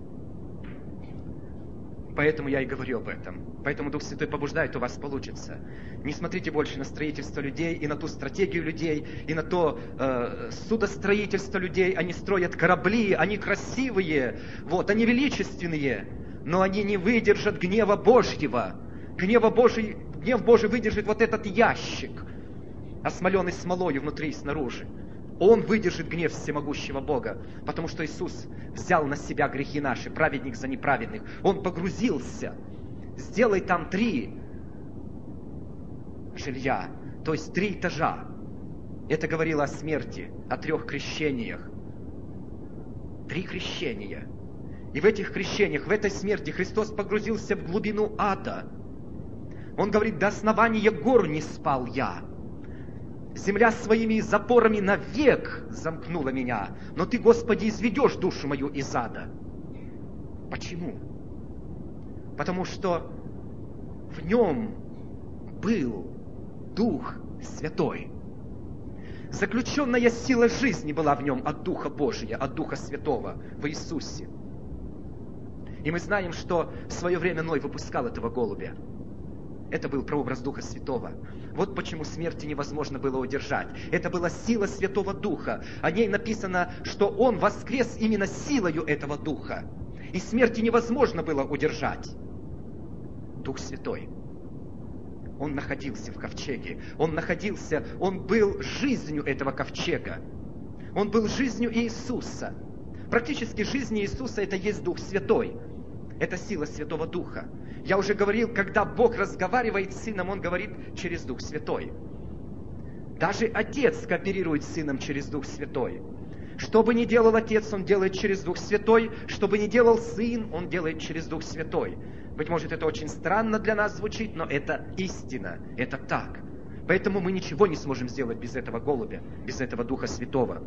Поэтому я и говорю об этом. Поэтому Дух Святой побуждает, у вас получится. Не смотрите больше на строительство людей, и на ту стратегию людей, и на то э, судостроительство людей. Они строят корабли, они красивые, вот, они величественные, но они не выдержат гнева Божьего. Гнева Божий, гнев Божий выдержит вот этот ящик, осмоленный смолою внутри и снаружи. Он выдержит гнев всемогущего Бога, потому что Иисус взял на себя грехи наши, праведник за неправедных. Он погрузился. Сделай там три жилья, то есть три этажа. Это говорило о смерти, о трех крещениях. Три крещения. И в этих крещениях, в этой смерти Христос погрузился в глубину ада. Он говорит: до основания гор не спал я. Земля своими запорами навек замкнула меня, но Ты, Господи, изведешь душу мою из ада. Почему? Потому что в Нем был Дух Святой. Заключенная сила жизни была в Нем от Духа Божия, от Духа Святого в Иисусе. И мы знаем, что в свое время Ной выпускал этого голубя. Это был прообраз Духа Святого. Вот почему смерти невозможно было удержать. Это была сила Святого Духа. О ней написано, что Он воскрес именно силою этого Духа. И смерти невозможно было удержать. Дух Святой. Он находился в ковчеге. Он находился, он был жизнью этого ковчега. Он был жизнью Иисуса. Практически жизнь Иисуса – это есть Дух Святой. Это сила Святого Духа. Я уже говорил, когда Бог разговаривает с Сыном, Он говорит через Дух Святой. Даже Отец кооперирует с Сыном через Дух Святой. Что бы ни делал Отец, Он делает через Дух Святой. Что бы ни делал Сын, Он делает через Дух Святой. Быть может, это очень странно для нас звучит, но это истина, это так. Поэтому мы ничего не сможем сделать без этого голубя, без этого Духа Святого.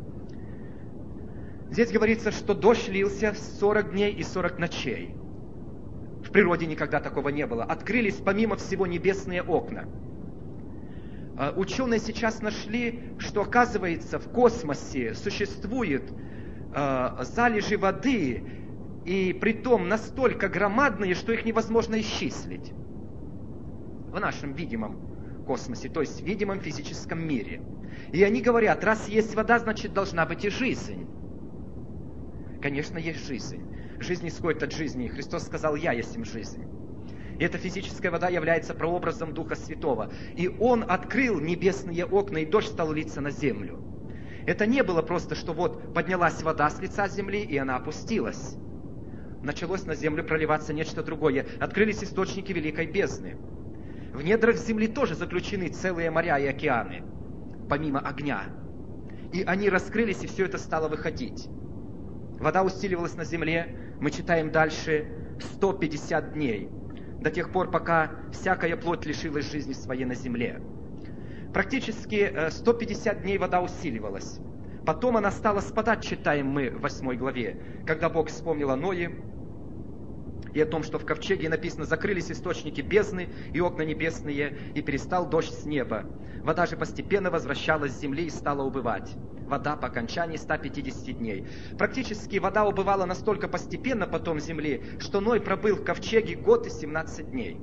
Здесь говорится, что дождь лился сорок дней и сорок ночей. В природе никогда такого не было. Открылись помимо всего небесные окна. Ученые сейчас нашли, что, оказывается, в космосе существуют залежи воды, и притом настолько громадные, что их невозможно исчислить в нашем видимом космосе, то есть в видимом физическом мире. И они говорят, раз есть вода, значит должна быть и жизнь. Конечно, есть жизнь. Жизнь исходит от жизни. И Христос сказал, я есть им жизнь. И эта физическая вода является прообразом Духа Святого. И Он открыл небесные окна, и дождь стал литься на землю. Это не было просто, что вот поднялась вода с лица земли, и она опустилась. Началось на землю проливаться нечто другое. Открылись источники великой бездны. В недрах земли тоже заключены целые моря и океаны, помимо огня. И они раскрылись, и все это стало выходить. Вода усиливалась на земле, мы читаем дальше, сто пятьдесят дней, до тех пор, пока всякая плоть лишилась жизни своей на земле. Практически сто пятьдесят дней вода усиливалась. Потом она стала спадать, читаем мы в восьмой главе, когда Бог вспомнил о Ное, и о том, что в ковчеге написано, закрылись источники бездны и окна небесные, и перестал дождь с неба. Вода же постепенно возвращалась с земли и стала убывать. Вода по окончании ста пятидесяти дней. Практически вода убывала настолько постепенно потом с земли, что Ной пробыл в ковчеге год и семнадцать дней.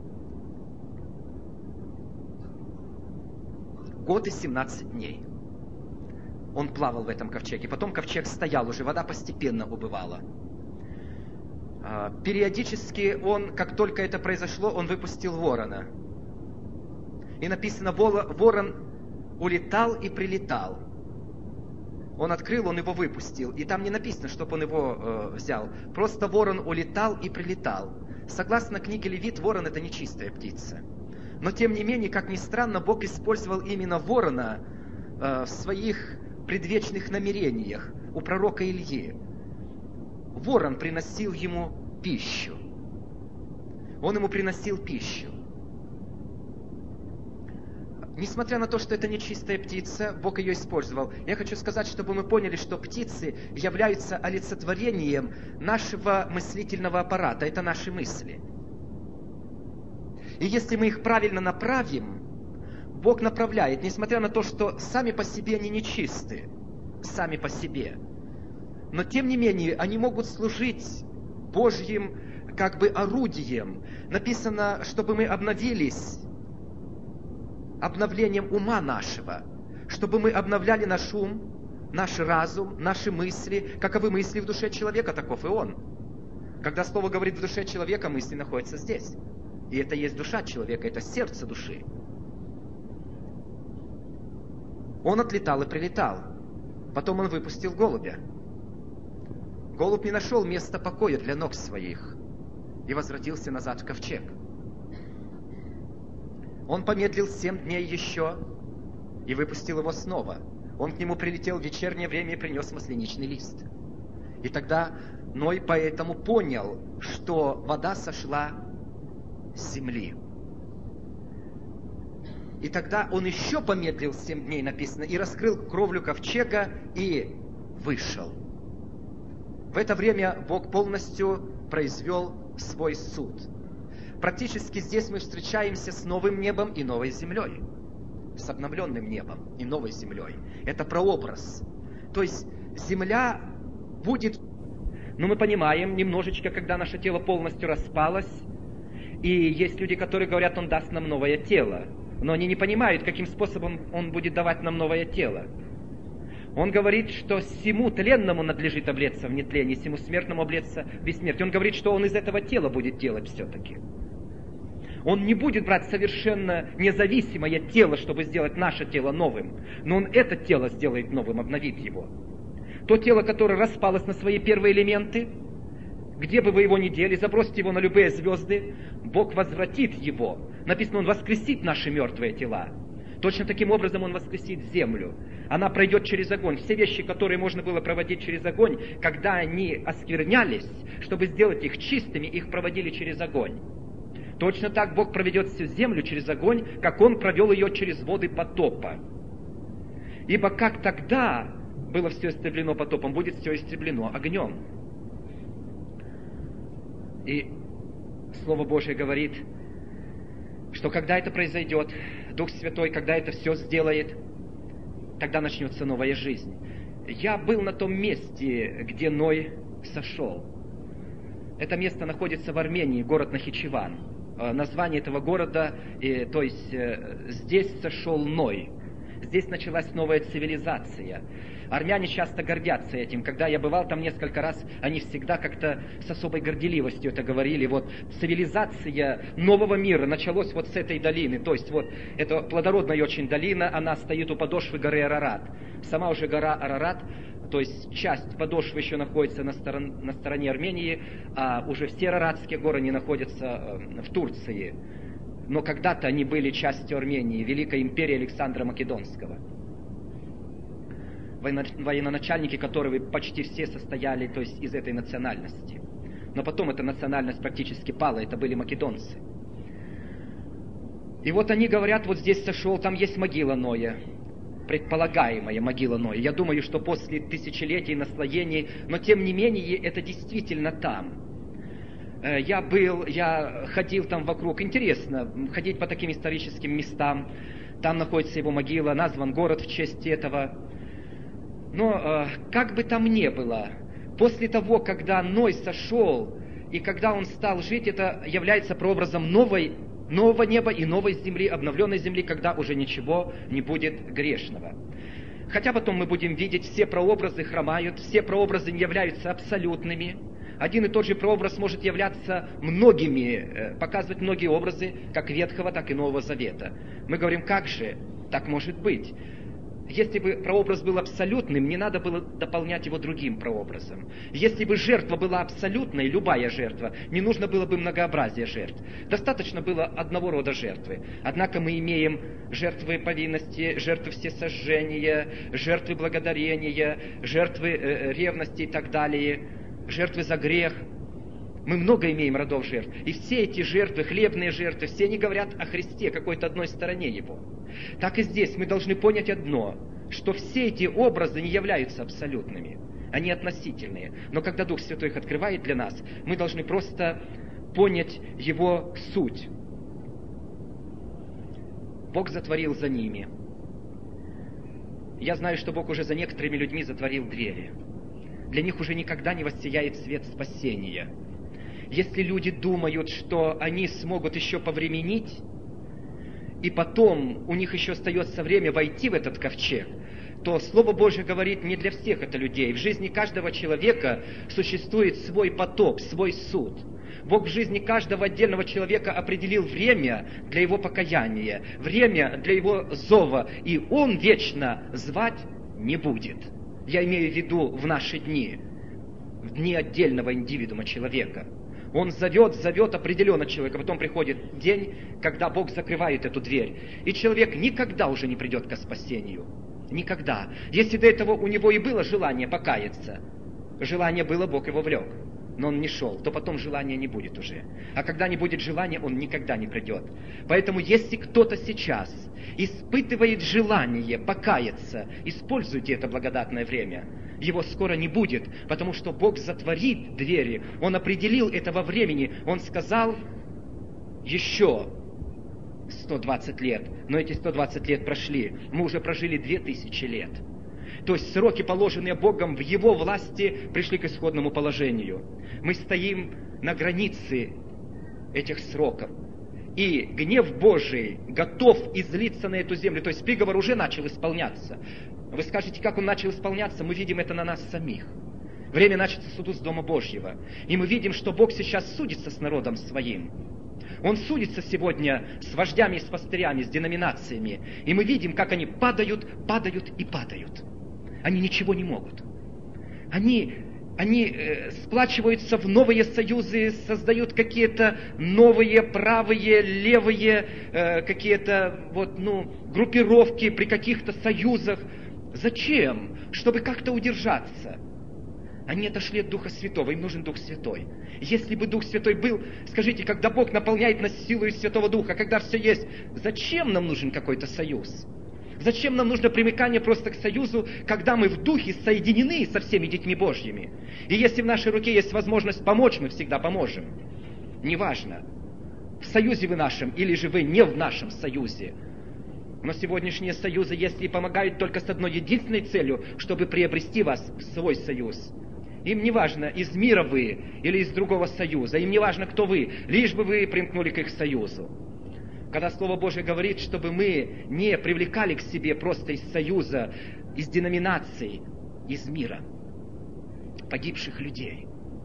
Год и семнадцать дней. Он плавал в этом ковчеге. Потом ковчег стоял уже, вода постепенно убывала. Периодически он, как только это произошло, он выпустил ворона. И написано, ворон улетал и прилетал. Он открыл, он его выпустил. И там не написано, чтобы он его э, взял. Просто ворон улетал и прилетал. Согласно книге Левит, ворон это нечистая птица. Но тем не менее, как ни странно, Бог использовал именно ворона э, в своих предвечных намерениях у пророка Ильи. Ворон приносил ему пищу. Он ему приносил пищу. Несмотря на то, что это нечистая птица, Бог ее использовал. Я хочу сказать, чтобы мы поняли, что птицы являются олицетворением нашего мыслительного аппарата. Это наши мысли. И если мы их правильно направим, Бог направляет, несмотря на то, что сами по себе они нечисты, сами по себе. Но тем не менее, они могут служить Божьим как бы орудием. Написано, чтобы мы обновились обновлением ума нашего, чтобы мы обновляли наш ум, наш разум, наши мысли. Каковы мысли в душе человека, таков и он. Когда слово говорит в душе человека, мысли находятся здесь. И это есть душа человека, это сердце души. Он отлетал и прилетал. Потом он выпустил голубя. Голубь не нашел места покоя для ног своих и возвратился назад в ковчег. Он помедлил семь дней еще и выпустил его снова. Он к нему прилетел в вечернее время и принес масляничный лист. И тогда Ной поэтому понял, что вода сошла с земли. И тогда он еще помедлил семь дней, написано, и раскрыл кровлю ковчега и вышел. В это время Бог полностью произвел свой суд. Практически здесь мы встречаемся с новым небом и новой землей. С обновленным небом и новой землей. Это прообраз. То есть земля будет... Но мы понимаем немножечко, когда наше тело полностью распалось, и есть люди, которые говорят, Он даст нам новое тело. Но они не понимают, каким способом Он будет давать нам новое тело. Он говорит, что всему тленному надлежит облеться в нетление, всему смертному облеться в бессмертие. Он говорит, что Он из этого тела будет делать все-таки. Он не будет брать совершенно независимое тело, чтобы сделать наше тело новым. Но Он это тело сделает новым, обновит его. То тело, которое распалось на свои первые элементы, где бы вы его ни дели, забросьте его на любые звезды, Бог возвратит его. Написано, Он воскресит наши мертвые тела. Точно таким образом Он воскресит землю. Она пройдет через огонь. Все вещи, которые можно было проводить через огонь, когда они осквернялись, чтобы сделать их чистыми, их проводили через огонь. Точно так Бог проведет всю землю через огонь, как Он провел ее через воды потопа. Ибо как тогда было все истреблено потопом, будет все истреблено огнем. И Слово Божие говорит, что когда это произойдет, Дух Святой, когда это все сделает, тогда начнется новая жизнь. Я был на том месте, где Ной сошел. Это место находится в Армении, город Нахичеван. Название этого города, то есть здесь сошел Ной. Здесь началась новая цивилизация. Армяне часто гордятся этим. Когда я бывал там несколько раз, они всегда как-то с особой горделивостью это говорили. Вот цивилизация нового мира началась вот с этой долины. То есть вот это плодородная очень долина, она стоит у подошвы горы Арарат. Сама уже гора Арарат, то есть часть подошвы еще находится на, сторон, на стороне Армении, а уже все араратские горы не находятся в Турции. Но когда-то они были частью Армении, Великой империи Александра Македонского. Военачальники, которые почти все состояли, то есть из этой национальности. Но потом эта национальность практически пала, это были македонцы. И вот они говорят, вот здесь сошел, там есть могила Ноя, предполагаемая могила Ноя. Я думаю, что после тысячелетий наслоений, но тем не менее это действительно там. Я был, я ходил там вокруг. Интересно ходить по таким историческим местам. Там находится его могила, назван город в честь этого. Но как бы там ни было, после того, когда Ной сошел, и когда он стал жить, это является прообразом новой, нового неба и новой земли, обновленной земли, когда уже ничего не будет грешного. Хотя потом мы будем видеть, все прообразы хромают, все прообразы не являются абсолютными. Один и тот же прообраз может являться многими, показывать многие образы, как Ветхого, так и Нового Завета. Мы говорим, как же так может быть? Если бы прообраз был абсолютным, не надо было дополнять его другим прообразом. Если бы жертва была абсолютной, любая жертва, не нужно было бы многообразия жертв. Достаточно было одного рода жертвы. Однако мы имеем жертвы повинности, жертвы всесожжения, жертвы благодарения, жертвы э, ревности и так далее, жертвы за грех. Мы много имеем родов жертв. И все эти жертвы, хлебные жертвы, все они говорят о Христе, какой-то одной стороне Его. Так и здесь мы должны понять одно, что все эти образы не являются абсолютными. Они относительные. Но когда Дух Святой их открывает для нас, мы должны просто понять Его суть. Бог затворил за ними. Я знаю, что Бог уже за некоторыми людьми затворил двери. Для них уже никогда не воссияет свет спасения. Если люди думают, что они смогут еще повременить, и потом у них еще остается время войти в этот ковчег, то Слово Божье говорит, не для всех это людей. В жизни каждого человека существует свой потоп, свой суд. Бог в жизни каждого отдельного человека определил время для его покаяния, время для его зова, и Он вечно звать не будет. Я имею в виду в наши дни, в дни отдельного индивидуума человека. Он зовет, зовет определенно человека. Потом приходит день, когда Бог закрывает эту дверь. И человек никогда уже не придет ко спасению. Никогда. Если до этого у него и было желание покаяться, желание было, Бог его влек, но он не шел, то потом желания не будет уже. А когда не будет желания, он никогда не придет. Поэтому если кто-то сейчас испытывает желание покаяться, используйте это благодатное время. Его скоро не будет, потому что Бог затворит двери. Он определил это во времени. Он сказал, еще сто двадцать лет. Но эти сто двадцать лет прошли. Мы уже прожили две тысячи лет. То есть сроки, положенные Богом в Его власти, пришли к исходному положению. Мы стоим на границе этих сроков. И гнев Божий готов излиться на эту землю. То есть приговор уже начал исполняться. Вы скажете, как он начал исполняться? Мы видим это на нас самих. Время начался суду с Дома Божьего. И мы видим, что Бог сейчас судится с народом своим. Он судится сегодня с вождями и с пастырями, с деноминациями. И мы видим, как они падают, падают и падают. Они ничего не могут. Они, они э, сплачиваются в новые союзы, создают какие-то новые правые, левые, э, какие-то вот, ну, группировки при каких-то союзах. Зачем? Чтобы как-то удержаться. Они отошли от Духа Святого, им нужен Дух Святой. Если бы Дух Святой был, скажите, когда Бог наполняет нас силой Святого Духа, когда все есть, зачем нам нужен какой-то союз? Зачем нам нужно примыкание просто к союзу, когда мы в Духе соединены со всеми детьми Божьими? И если в нашей руке есть возможность помочь, мы всегда поможем. Неважно, в союзе вы нашем или же вы не в нашем союзе. Но сегодняшние союзы, если помогают только с одной единственной целью, чтобы приобрести вас в свой союз. Им не важно, из мира вы или из другого союза, им не важно, кто вы, лишь бы вы примкнули к их союзу. Когда Слово Божие говорит, чтобы мы не привлекали к себе просто из союза, из деноминаций, из мира, погибших людей.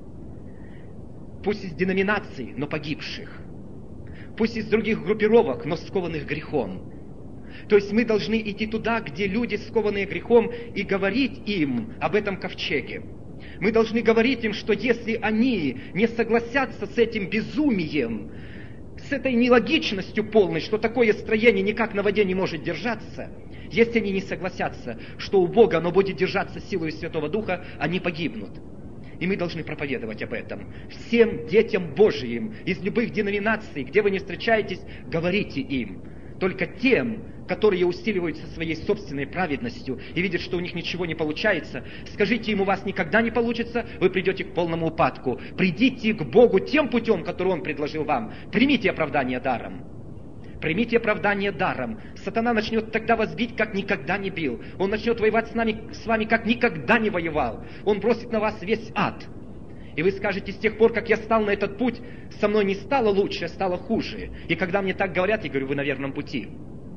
Пусть из деноминаций, но погибших. Пусть из других группировок, но скованных грехом. То есть мы должны идти туда, где люди, скованные грехом, и говорить им об этом ковчеге. Мы должны говорить им, что если они не согласятся с этим безумием, с этой нелогичностью полной, что такое строение никак на воде не может держаться, если они не согласятся, что у Бога оно будет держаться силой Святого Духа, они погибнут. И мы должны проповедовать об этом. Всем детям Божиим, из любых деноминаций, где вы не встречаетесь, говорите им. Только тем, которые усиливаются своей собственной праведностью и видят, что у них ничего не получается, скажите им, у вас никогда не получится, вы придете к полному упадку. Придите к Богу тем путем, который Он предложил вам. Примите оправдание даром. Примите оправдание даром. Сатана начнет тогда вас бить, как никогда не бил. Он начнет воевать с, нами, с вами, как никогда не воевал. Он бросит на вас весь ад. И вы скажете, с тех пор, как я стал на этот путь, со мной не стало лучше, а стало хуже. И когда мне так говорят, я говорю, вы на верном пути.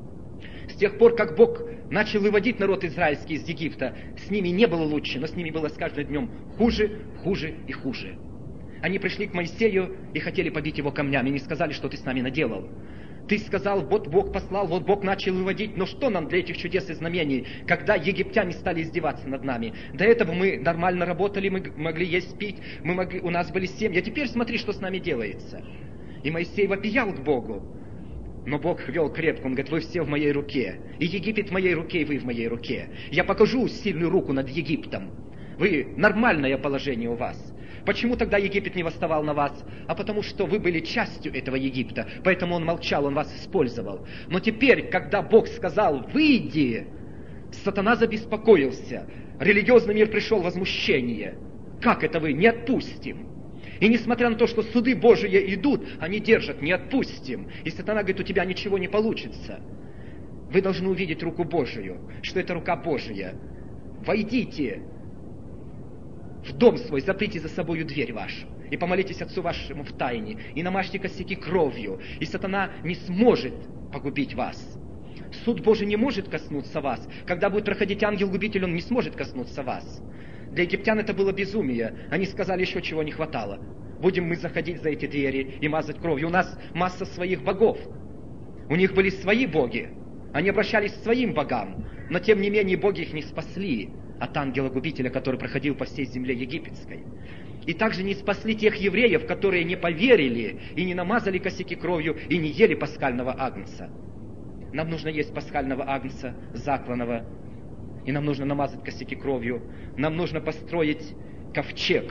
С тех пор, как Бог начал выводить народ израильский из Египта, с ними не было лучше, но с ними было с каждым днем хуже, хуже и хуже. Они пришли к Моисею и хотели побить его камнями, и не сказали, что ты с нами наделал. Ты сказал, вот Бог послал, вот Бог начал выводить, но что нам для этих чудес и знамений, когда египтяне стали издеваться над нами? До этого мы нормально работали, мы могли есть, пить, мы могли, у нас были семьи, а теперь смотри, что с нами делается. И Моисей вопиял к Богу, но Бог вел крепко, он говорит, вы все в моей руке, и Египет в моей руке, и вы в моей руке. Я покажу сильную руку над Египтом, вы, нормальное положение у вас. Почему тогда Египет не восставал на вас? А потому что вы были частью этого Египта, поэтому он молчал, он вас использовал. Но теперь, когда Бог сказал, выйди, сатана забеспокоился, религиозный мир пришел в возмущение. Как это вы? Не отпустим. И несмотря на то, что суды Божии идут, они держат, не отпустим. И сатана говорит, у тебя ничего не получится. Вы должны увидеть руку Божию, что это рука Божия. Войдите в дом свой, заприте за собою дверь вашу, и помолитесь Отцу вашему в тайне, и намажьте косяки кровью, и сатана не сможет погубить вас. Суд Божий не может коснуться вас. Когда будет проходить ангел-губитель, он не сможет коснуться вас. Для египтян это было безумие. Они сказали, еще чего не хватало. Будем мы заходить за эти двери и мазать кровью. У нас масса своих богов. У них были свои боги. Они обращались к своим богам. Но тем не менее боги их не спасли от ангела-губителя, который проходил по всей земле египетской. И также не спасли тех евреев, которые не поверили и не намазали косяки кровью и не ели пасхального агнца. Нам нужно есть пасхального агнца, закланного, и нам нужно намазать косяки кровью. Нам нужно построить ковчег.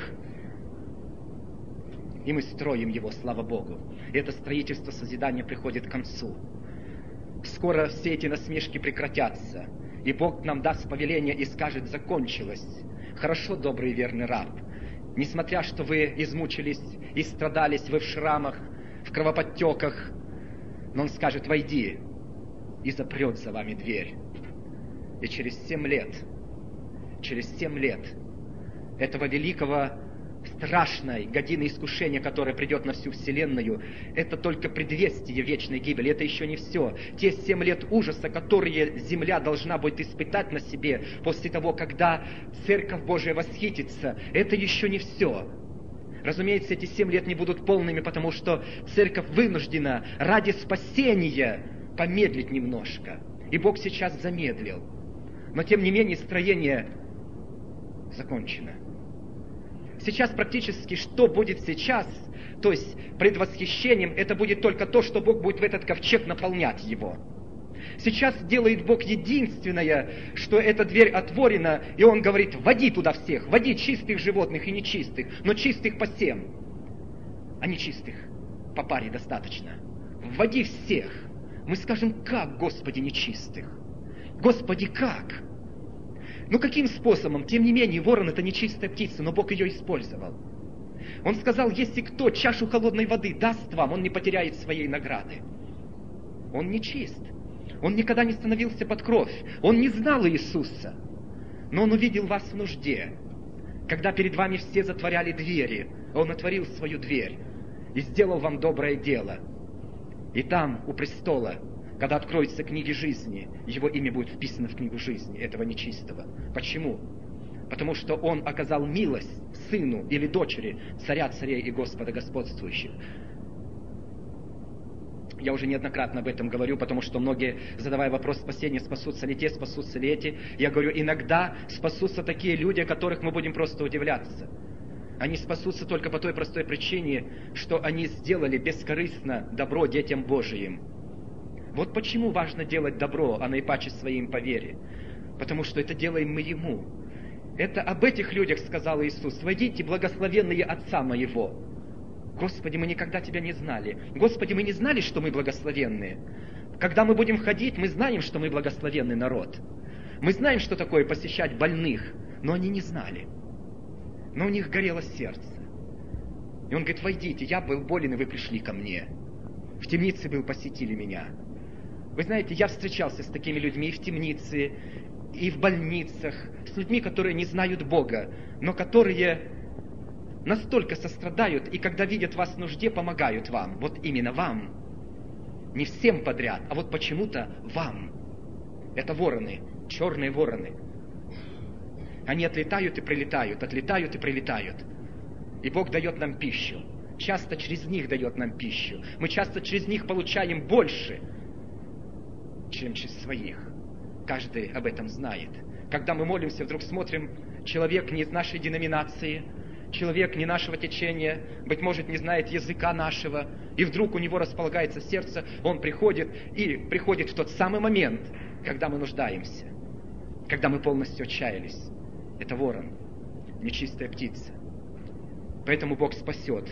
И мы строим его, слава Богу. И это строительство созидания приходит к концу. Скоро все эти насмешки прекратятся. И Бог нам даст повеление и скажет, закончилось. Хорошо, добрый и верный раб. Несмотря, что вы измучились и страдались, вы в шрамах, в кровоподтеках, но Он скажет, войди, и запрет за вами дверь. И через семь лет, через семь лет этого великого, страшной годины искушения, которое придет на всю вселенную, это только предвестие вечной гибели, это еще не все. Те семь лет ужаса, которые земля должна будет испытать на себе после того, когда Церковь Божия восхитится, это еще не все. Разумеется, эти семь лет не будут полными, потому что церковь вынуждена ради спасения помедлить немножко. И Бог сейчас замедлил. Но, тем не менее, строение закончено. Сейчас практически, что будет сейчас, то есть предвосхищением, это будет только то, что Бог будет в этот ковчег наполнять его. Сейчас делает Бог единственное, что эта дверь отворена, и Он говорит: вводи туда всех, вводи чистых животных и нечистых, но чистых по семь, а нечистых по паре достаточно. Вводи всех. Мы скажем: как, Господи, нечистых? Господи, как? Ну каким способом? Тем не менее, ворон — это нечистая птица, но Бог ее использовал. Он сказал: если кто чашу холодной воды даст вам, он не потеряет своей награды. Он нечист. Он никогда не становился под кровь. Он не знал Иисуса. Но Он увидел вас в нужде. Когда перед вами все затворяли двери, Он отворил свою дверь и сделал вам доброе дело. И там, у престола, когда откроются книги жизни, Его имя будет вписано в книгу жизни, этого нечистого. Почему? Потому что Он оказал милость сыну или дочери царя царей и Господа господствующих. Я уже неоднократно об этом говорю, потому что многие, задавая вопрос спасения, спасутся ли те, спасутся ли эти, я говорю, иногда спасутся такие люди, о которых мы будем просто удивляться. Они спасутся только по той простой причине, что они сделали бескорыстно добро детям Божиим. Вот почему важно делать добро, а наипаче своим по вере. Потому что это делаем мы Ему. Это об этих людях сказал Иисус: «Войдите, благословенные Отца Моего». Господи, мы никогда Тебя не знали. Господи, мы не знали, что мы благословенные. Когда мы будем ходить, мы знаем, что мы благословенный народ. Мы знаем, что такое посещать больных, но они не знали. Но у них горело сердце. И Он говорит: войдите, я был болен, и вы пришли ко мне. В темнице был, посетили меня. Вы знаете, я встречался с такими людьми и в темнице, и в больницах, с людьми, которые не знают Бога, но которые настолько сострадают, и когда видят вас в нужде, помогают вам. Вот именно вам. Не всем подряд, а вот почему-то вам. Это вороны, черные вороны. Они отлетают и прилетают, отлетают и прилетают. И Бог дает нам пищу. Часто через них дает нам пищу. Мы часто через них получаем больше, чем через своих. Каждый об этом знает. Когда мы молимся, вдруг смотрим, человек не из нашей деноминации, человек не нашего течения, быть может, не знает языка нашего, и вдруг у него располагается сердце, он приходит, и приходит в тот самый момент, когда мы нуждаемся, когда мы полностью отчаялись. Это ворон, нечистая птица. Поэтому Бог спасет.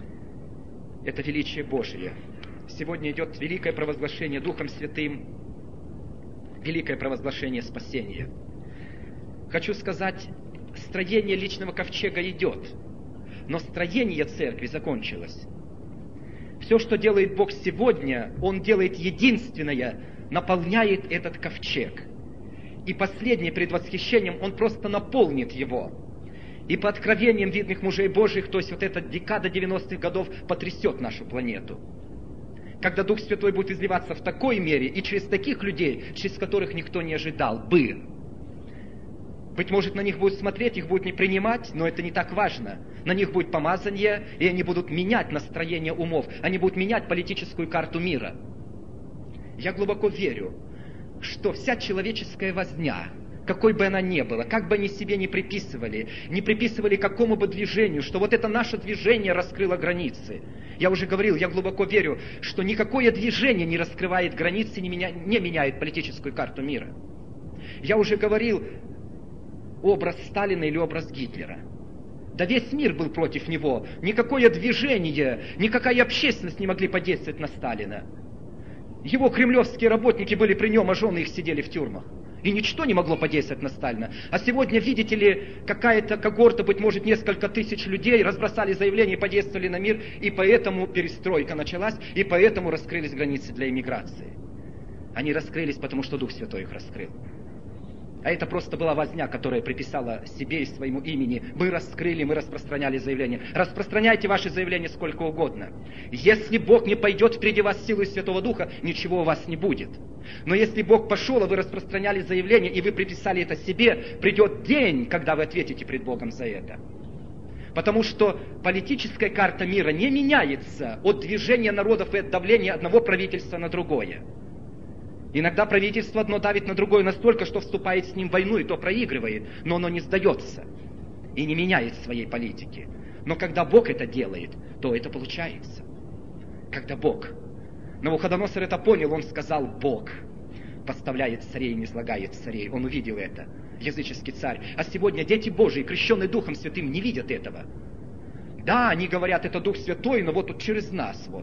Это величие Божие. Сегодня идет великое провозглашение Духом Святым, великое провозглашение спасения. Хочу сказать, строение личного ковчега идет, но строение церкви закончилось. Все, что делает Бог сегодня, Он делает единственное, наполняет этот ковчег. И последнее предвосхищением Он просто наполнит его. И по откровениям видных мужей Божьих, то есть вот эта декада девяностых годов потрясет нашу планету. Когда Дух Святой будет изливаться в такой мере и через таких людей, через которых никто не ожидал бы. Быть может, на них будут смотреть, их будут не принимать, но это не так важно. На них будет помазание, и они будут менять настроение умов. Они будут менять политическую карту мира. Я глубоко верю, что вся человеческая возня, какой бы она ни была, как бы они себе не приписывали, не приписывали какому бы движению, что вот это наше движение раскрыло границы. Я уже говорил, я глубоко верю, что никакое движение не раскрывает границы, не, меня, не меняет политическую карту мира. Я уже говорил, образ Сталина или образ Гитлера. Да весь мир был против него. Никакое движение, никакая общественность не могли подействовать на Сталина. Его кремлевские работники были при нем, а жены их сидели в тюрьмах. И ничто не могло подействовать на Сталина. А сегодня, видите ли, какая-то когорта, быть может, несколько тысяч людей разбросали заявления и подействовали на мир, и поэтому перестройка началась, и поэтому раскрылись границы для иммиграции. Они раскрылись, потому что Дух Святой их раскрыл. А это просто была возня, которая приписала себе и своему имени. Мы раскрыли, мы распространяли заявления. Распространяйте ваши заявления сколько угодно. Если Бог не пойдет впереди вас силой Святого Духа, ничего у вас не будет. Но если Бог пошел, а вы распространяли заявления, и вы приписали это себе, придет день, когда вы ответите пред Богом за это. Потому что политическая карта мира не меняется от движения народов и от давления одного правительства на другое. Иногда правительство одно давит на другое настолько, что вступает с ним в войну, и то проигрывает, но оно не сдается и не меняет своей политики. Но когда Бог это делает, то это получается. Когда Бог. Навуходоносор это понял, он сказал: Бог поставляет царей и низлагает царей. Он увидел это, языческий царь. А сегодня дети Божии, крещенные Духом Святым, не видят этого. Да, они говорят, это Дух Святой, но вот тут через нас. Вот.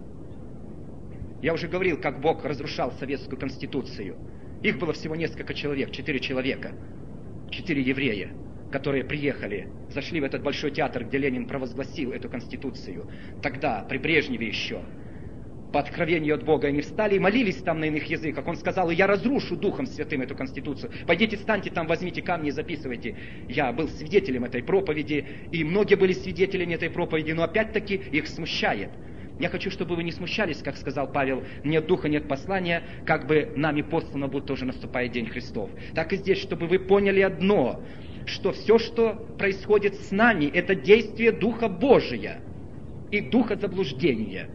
Я уже говорил, как Бог разрушал Советскую Конституцию. Их было всего несколько человек, четыре человека, четыре еврея, которые приехали, зашли в этот большой театр, где Ленин провозгласил эту Конституцию. Тогда, при Брежневе еще, по откровению от Бога, они встали и молились там на иных языках. Он сказал: я разрушу Духом Святым эту Конституцию. Пойдите, станьте там, возьмите камни и записывайте. Я был свидетелем этой проповеди, и многие были свидетелями этой проповеди, но опять-таки их смущает. Я хочу, чтобы вы не смущались, как сказал Павел: нет духа, нет послания, как бы нами послано, будто уже наступает день Христов. Так и здесь, чтобы вы поняли одно, что все, что происходит с нами, это действие Духа Божия и Духа заблуждения.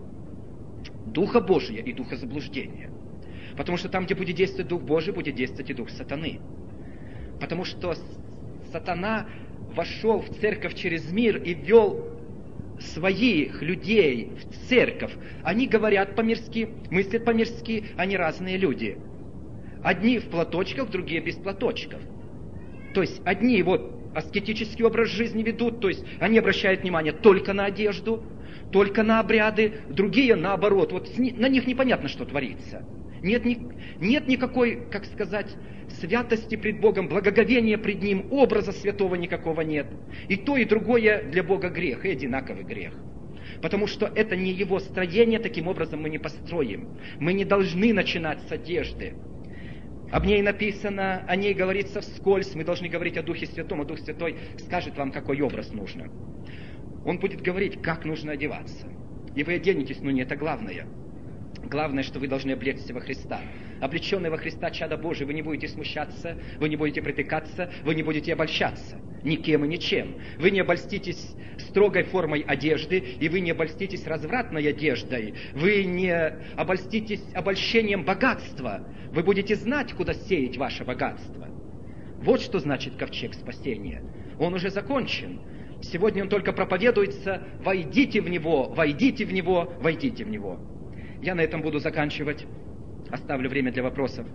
Духа Божия и Духа заблуждения. Потому что там, где будет действовать Дух Божий, будет действовать и Дух сатаны. Потому что сатана вошел в церковь через мир и ввел своих людей в церковь. Они говорят по-мирски, мыслят по-мирски, они разные люди. Одни в платочках, другие без платочков. То есть одни вот аскетический образ жизни ведут, то есть они обращают внимание только на одежду, только на обряды, другие наоборот. Вот на них непонятно, что творится. Нет, ни, нет никакой, как сказать, святости пред Богом, благоговения пред Ним, образа святого никакого нет. И то, и другое для Бога грех, и одинаковый грех. Потому что это не Его строение, таким образом мы не построим. Мы не должны начинать с одежды. Об ней написано, о ней говорится вскользь, мы должны говорить о Духе Святом, а Дух Святой скажет вам, какой образ нужно. Он будет говорить, как нужно одеваться. И вы оденетесь, но не это главное. Главное, что вы должны облечься во Христа. Облеченные во Христа чада Божие, вы не будете смущаться, вы не будете притыкаться, вы не будете обольщаться никем и ничем. Вы не обольститесь строгой формой одежды, и вы не обольститесь развратной одеждой, вы не обольститесь обольщением богатства. Вы будете знать, куда сеять ваше богатство. Вот что значит ковчег спасения. Он уже закончен. Сегодня он только проповедуется: войдите в него, войдите в него, войдите в него. Я на этом буду заканчивать. Оставлю время для вопросов.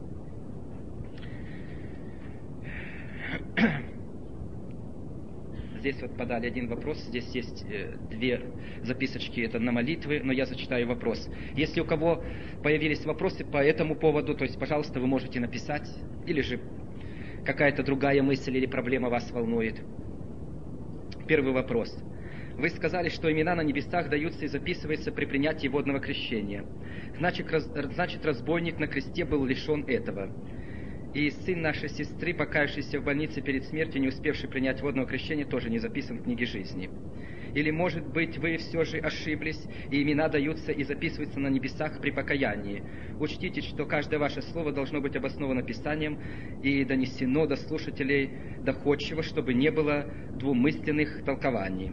Здесь вот подали один вопрос, здесь есть две записочки, это на молитвы, но я зачитаю вопрос. Если у кого появились вопросы по этому поводу, то есть, пожалуйста, вы можете написать, или же какая-то другая мысль или проблема вас волнует. Первый вопрос. Вы сказали, что имена на небесах даются и записываются при принятии водного крещения. Значит, раз, значит, разбойник на кресте был лишен этого. И сын нашей сестры, покаявшийся в больнице перед смертью, не успевший принять водного крещения, тоже не записан в книге жизни. Или, может быть, вы все же ошиблись, и имена даются и записываются на небесах при покаянии. Учтите, что каждое ваше слово должно быть обосновано Писанием и донесено до слушателей доходчиво, чтобы не было двумысленных толкований.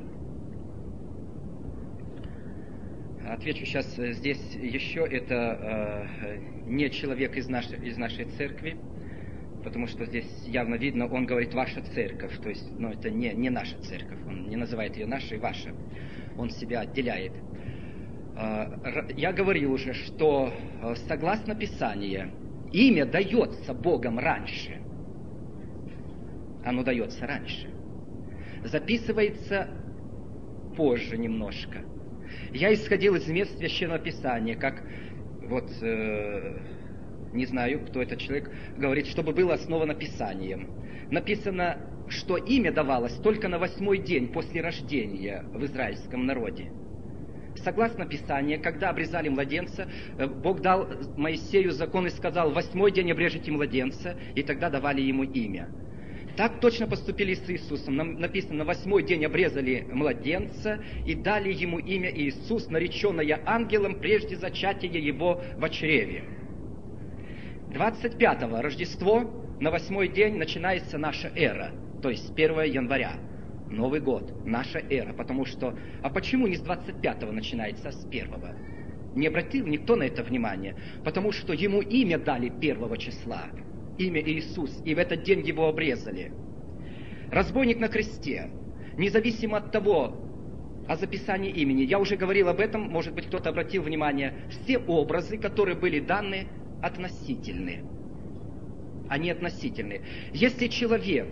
Отвечу сейчас здесь еще, это э, не человек из нашей, из нашей церкви, потому что здесь явно видно, он говорит «ваша церковь», то есть, ну, это не, не наша церковь, он не называет ее нашей, ваша, он себя отделяет. Э, я говорил уже, что э, согласно Писанию, имя дается Богом раньше, оно дается раньше, записывается позже немножко. Я исходил из мест Священного Писания, как, вот, э, не знаю, кто этот человек, говорит, чтобы было основано Писанием. Написано, что имя давалось только на восьмой день после рождения в израильском народе. Согласно Писанию, когда обрезали младенца, Бог дал Моисею закон и сказал: восьмой день обрежете младенца, и тогда давали ему имя. Так точно поступили с Иисусом. Нам написано, на восьмой день обрезали младенца и дали ему имя Иисус, нареченное ангелом прежде зачатия его во чреве. двадцать пятого Рождество, на восьмой день начинается наша эра, то есть первого января. Новый год, наша эра, потому что... А почему не с двадцать пятого начинается, а с первого? Не обратил никто на это внимание, потому что ему имя дали первого числа, имя Иисус, и в этот день его обрезали. Разбойник на кресте, независимо от того, о записании имени, я уже говорил об этом, может быть, кто-то обратил внимание, все образы, которые были даны, относительны. Они относительны. Если человек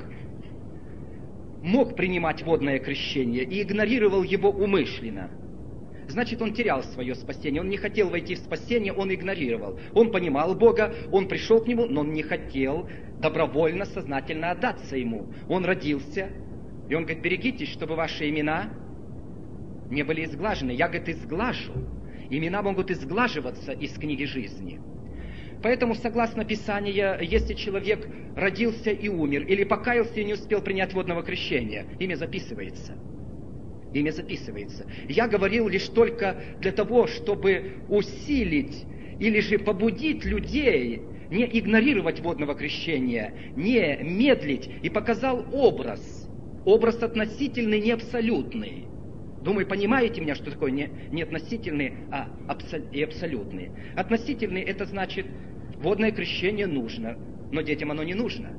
мог принимать водное крещение и игнорировал его умышленно, значит, он терял свое спасение. Он не хотел войти в спасение, он игнорировал. Он понимал Бога, он пришел к Нему, но он не хотел добровольно, сознательно отдаться Ему. Он родился, и он говорит, берегитесь, чтобы ваши имена не были изглажены. Я, говорит, изглажу. Имена могут изглаживаться из книги жизни. Поэтому, согласно Писанию, если человек родился и умер, или покаялся и не успел принять водного крещения, имя записывается. Имя записывается. Я говорил лишь только для того, чтобы усилить или же побудить людей не игнорировать водного крещения, не медлить, и показал образ. Образ относительный, не абсолютный. Думаю, понимаете меня, что такое не, не относительный, а абсол- и абсолютный. Относительный — это значит, водное крещение нужно, но детям оно не нужно.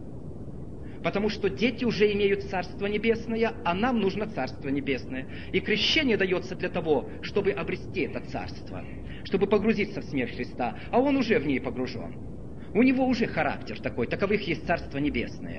Потому что дети уже имеют Царство Небесное, а нам нужно Царство Небесное. И крещение дается для того, чтобы обрести это Царство, чтобы погрузиться в смерть Христа, а он уже в ней погружен. У него уже характер такой, таковых есть Царство Небесное.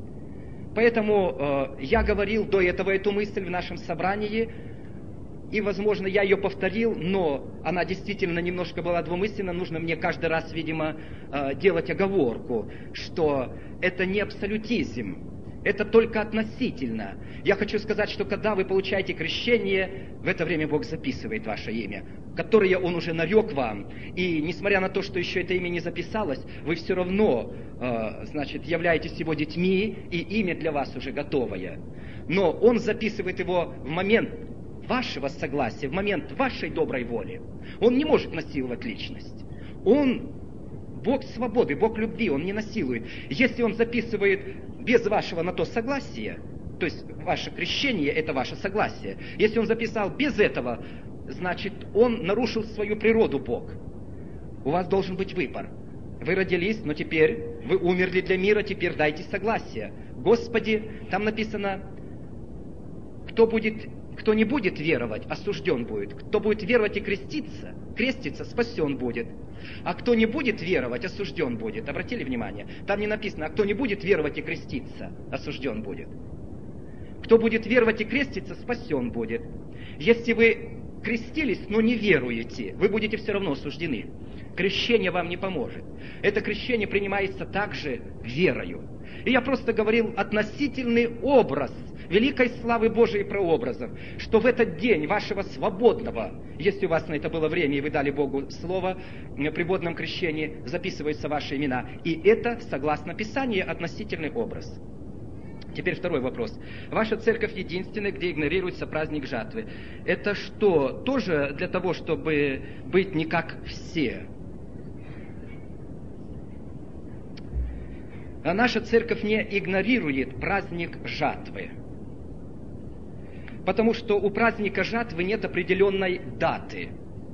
Поэтому э, я говорил до этого эту мысль в нашем собрании, и, возможно, я ее повторил, но она действительно немножко была двумысленна. Нужно мне каждый раз, видимо, э, делать оговорку, что это не абсолютизм, это только относительно. Я хочу сказать, что когда вы получаете крещение, в это время Бог записывает ваше имя, которое Он уже нарек вам. И несмотря на то, что еще это имя не записалось, вы все равно, э, значит, являетесь Его детьми, и имя для вас уже готовое. Но Он записывает его в момент вашего согласия, в момент вашей доброй воли. Он не может насиловать личность. Он Бог свободы, Бог любви, Он не насилует. Если Он записывает без вашего на то согласия, то есть ваше крещение — это ваше согласие. Если Он записал без этого, значит, Он нарушил свою природу, Бог. У вас должен быть выбор. Вы родились, но теперь вы умерли для мира, теперь дайте согласие. Господи, там написано, кто будет... Кто не будет веровать, осужден будет. Кто будет веровать и креститься, креститься, спасен будет. А кто не будет веровать, осужден будет. Обратили внимание? Там не написано, а кто не будет веровать и креститься, осужден будет. Кто будет веровать и креститься, спасен будет. Если вы крестились, но не веруете, вы будете все равно осуждены. Крещение вам не поможет. Это крещение принимается также верою. И я просто говорил относительный образ великой славы Божией прообразов, что в этот день вашего свободного, если у вас на это было время, и вы дали Богу слово, при водном крещении записываются ваши имена. И это, согласно Писанию, относительный образ. Теперь второй вопрос. Ваша церковь единственная, где игнорируется праздник жатвы. Это что, тоже для того, чтобы быть не как все? А наша церковь не игнорирует праздник жатвы. Потому что у праздника жатвы нет определенной даты.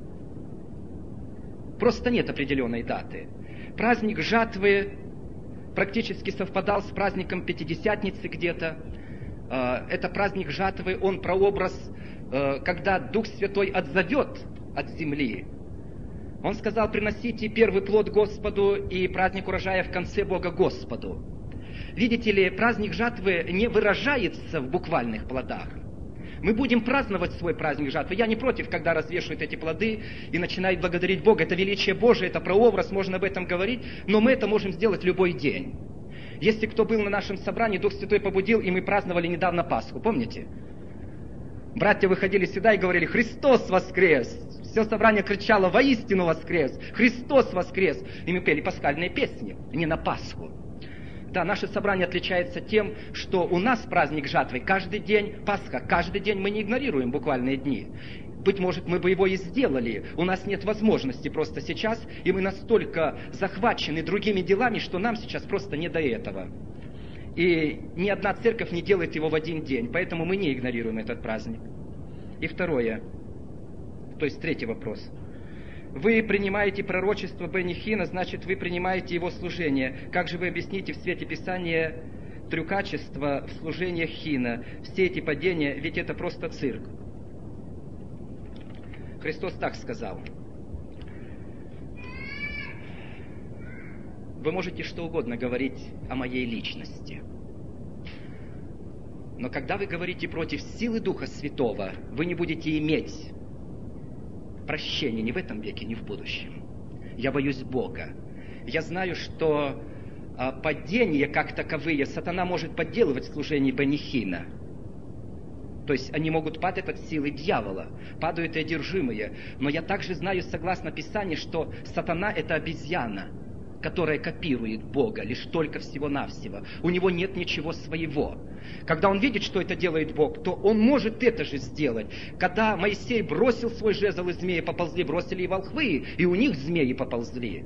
Просто нет определенной даты. Праздник жатвы практически совпадал с праздником Пятидесятницы где-то. Это праздник жатвы, он прообраз, когда Дух Святой отзовет от земли. Он сказал, приносите первый плод Господу и праздник урожая в конце Бога Господу. Видите ли, праздник жатвы не выражается в буквальных плодах. Мы будем праздновать свой праздник жатвы. Я не против, когда развешивают эти плоды и начинают благодарить Бога. Это величие Божие, это прообраз, можно об этом говорить, но мы это можем сделать любой день. Если кто был на нашем собрании, Дух Святой побудил, и мы праздновали недавно Пасху, помните? Братья выходили сюда и говорили: «Христос воскрес!» Все собрание кричало: «Воистину воскрес! Христос воскрес!» И мы пели пасхальные песни, не на Пасху. Да, наше собрание отличается тем, что у нас праздник жатвы каждый день, Пасха каждый день, мы не игнорируем буквальные дни. Быть может, мы бы его и сделали. У нас нет возможности просто сейчас, и мы настолько захвачены другими делами, что нам сейчас просто не до этого. И ни одна церковь не делает его в один день, поэтому мы не игнорируем этот праздник. И второе, то есть третий вопрос. Вы принимаете пророчество Бенни Хинна, значит, вы принимаете его служение. Как же вы объясните в свете Писания трюкачество в служениях Хинна, все эти падения, ведь это просто цирк? Христос так сказал. Вы можете что угодно говорить о моей личности. Но когда вы говорите против силы Духа Святого, вы не будете иметь прощения ни в этом веке, ни в будущем. Я боюсь Бога. Я знаю, что а, падения как таковые сатана может подделывать в служении Бенни Хинна. То есть они могут падать от силы дьявола, падают и одержимые. Но я также знаю, согласно Писанию, что сатана — это обезьяна, которая копирует Бога лишь только всего-навсего. У него нет ничего своего. Когда он видит, что это делает Бог, то он может это же сделать. Когда Моисей бросил свой жезл, и змеи поползли, бросили и волхвы, и у них змеи поползли.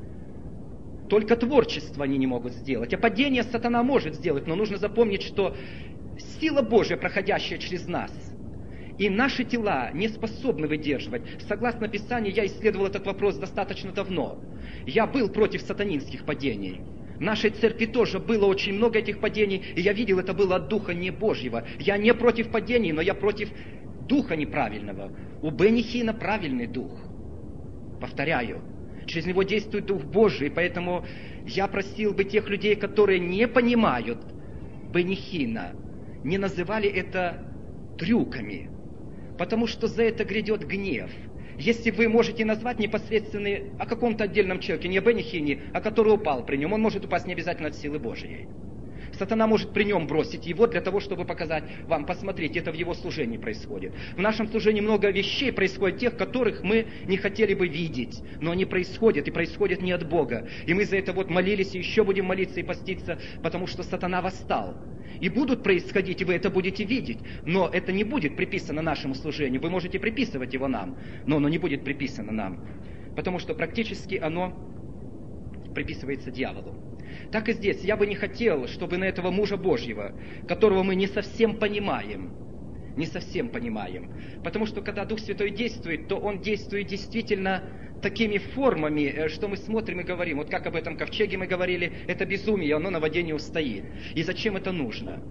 Только творчество они не могут сделать. А падение сатана может сделать, но нужно запомнить, что сила Божья, проходящая через нас, и наши тела не способны выдерживать. Согласно Писанию, я исследовал этот вопрос достаточно давно. Я был против сатанинских падений. В нашей церкви тоже было очень много этих падений, и я видел, это было от Духа не Божьего. Я не против падений, но я против духа неправильного. У Бенни Хинна правильный дух. Повторяю, через него действует Дух Божий, поэтому я просил бы тех людей, которые не понимают Бенни Хинна, не называли это трюками, потому что за это грядет гнев. Если вы можете назвать непосредственно о каком-то отдельном человеке, не о Бенни Хинне, а который упал при нем, он может упасть не обязательно от силы Божьей. Сатана может при нем бросить его для того, чтобы показать вам, посмотрите, это в его служении происходит. В нашем служении много вещей происходит, тех, которых мы не хотели бы видеть, но они происходят, и происходят не от Бога. И мы за это вот молились, и еще будем молиться и поститься, потому что сатана восстал. И будут происходить, и вы это будете видеть, но это не будет приписано нашему служению. Вы можете приписывать его нам, но оно не будет приписано нам, потому что практически оно приписывается дьяволу. Так и здесь. Я бы не хотел, чтобы на этого мужа Божьего, которого мы не совсем понимаем, не совсем понимаем, потому что когда Дух Святой действует, то Он действует действительно такими формами, что мы смотрим и говорим. Вот как об этом ковчеге мы говорили, это безумие, оно на воде не устоит. И зачем это нужно?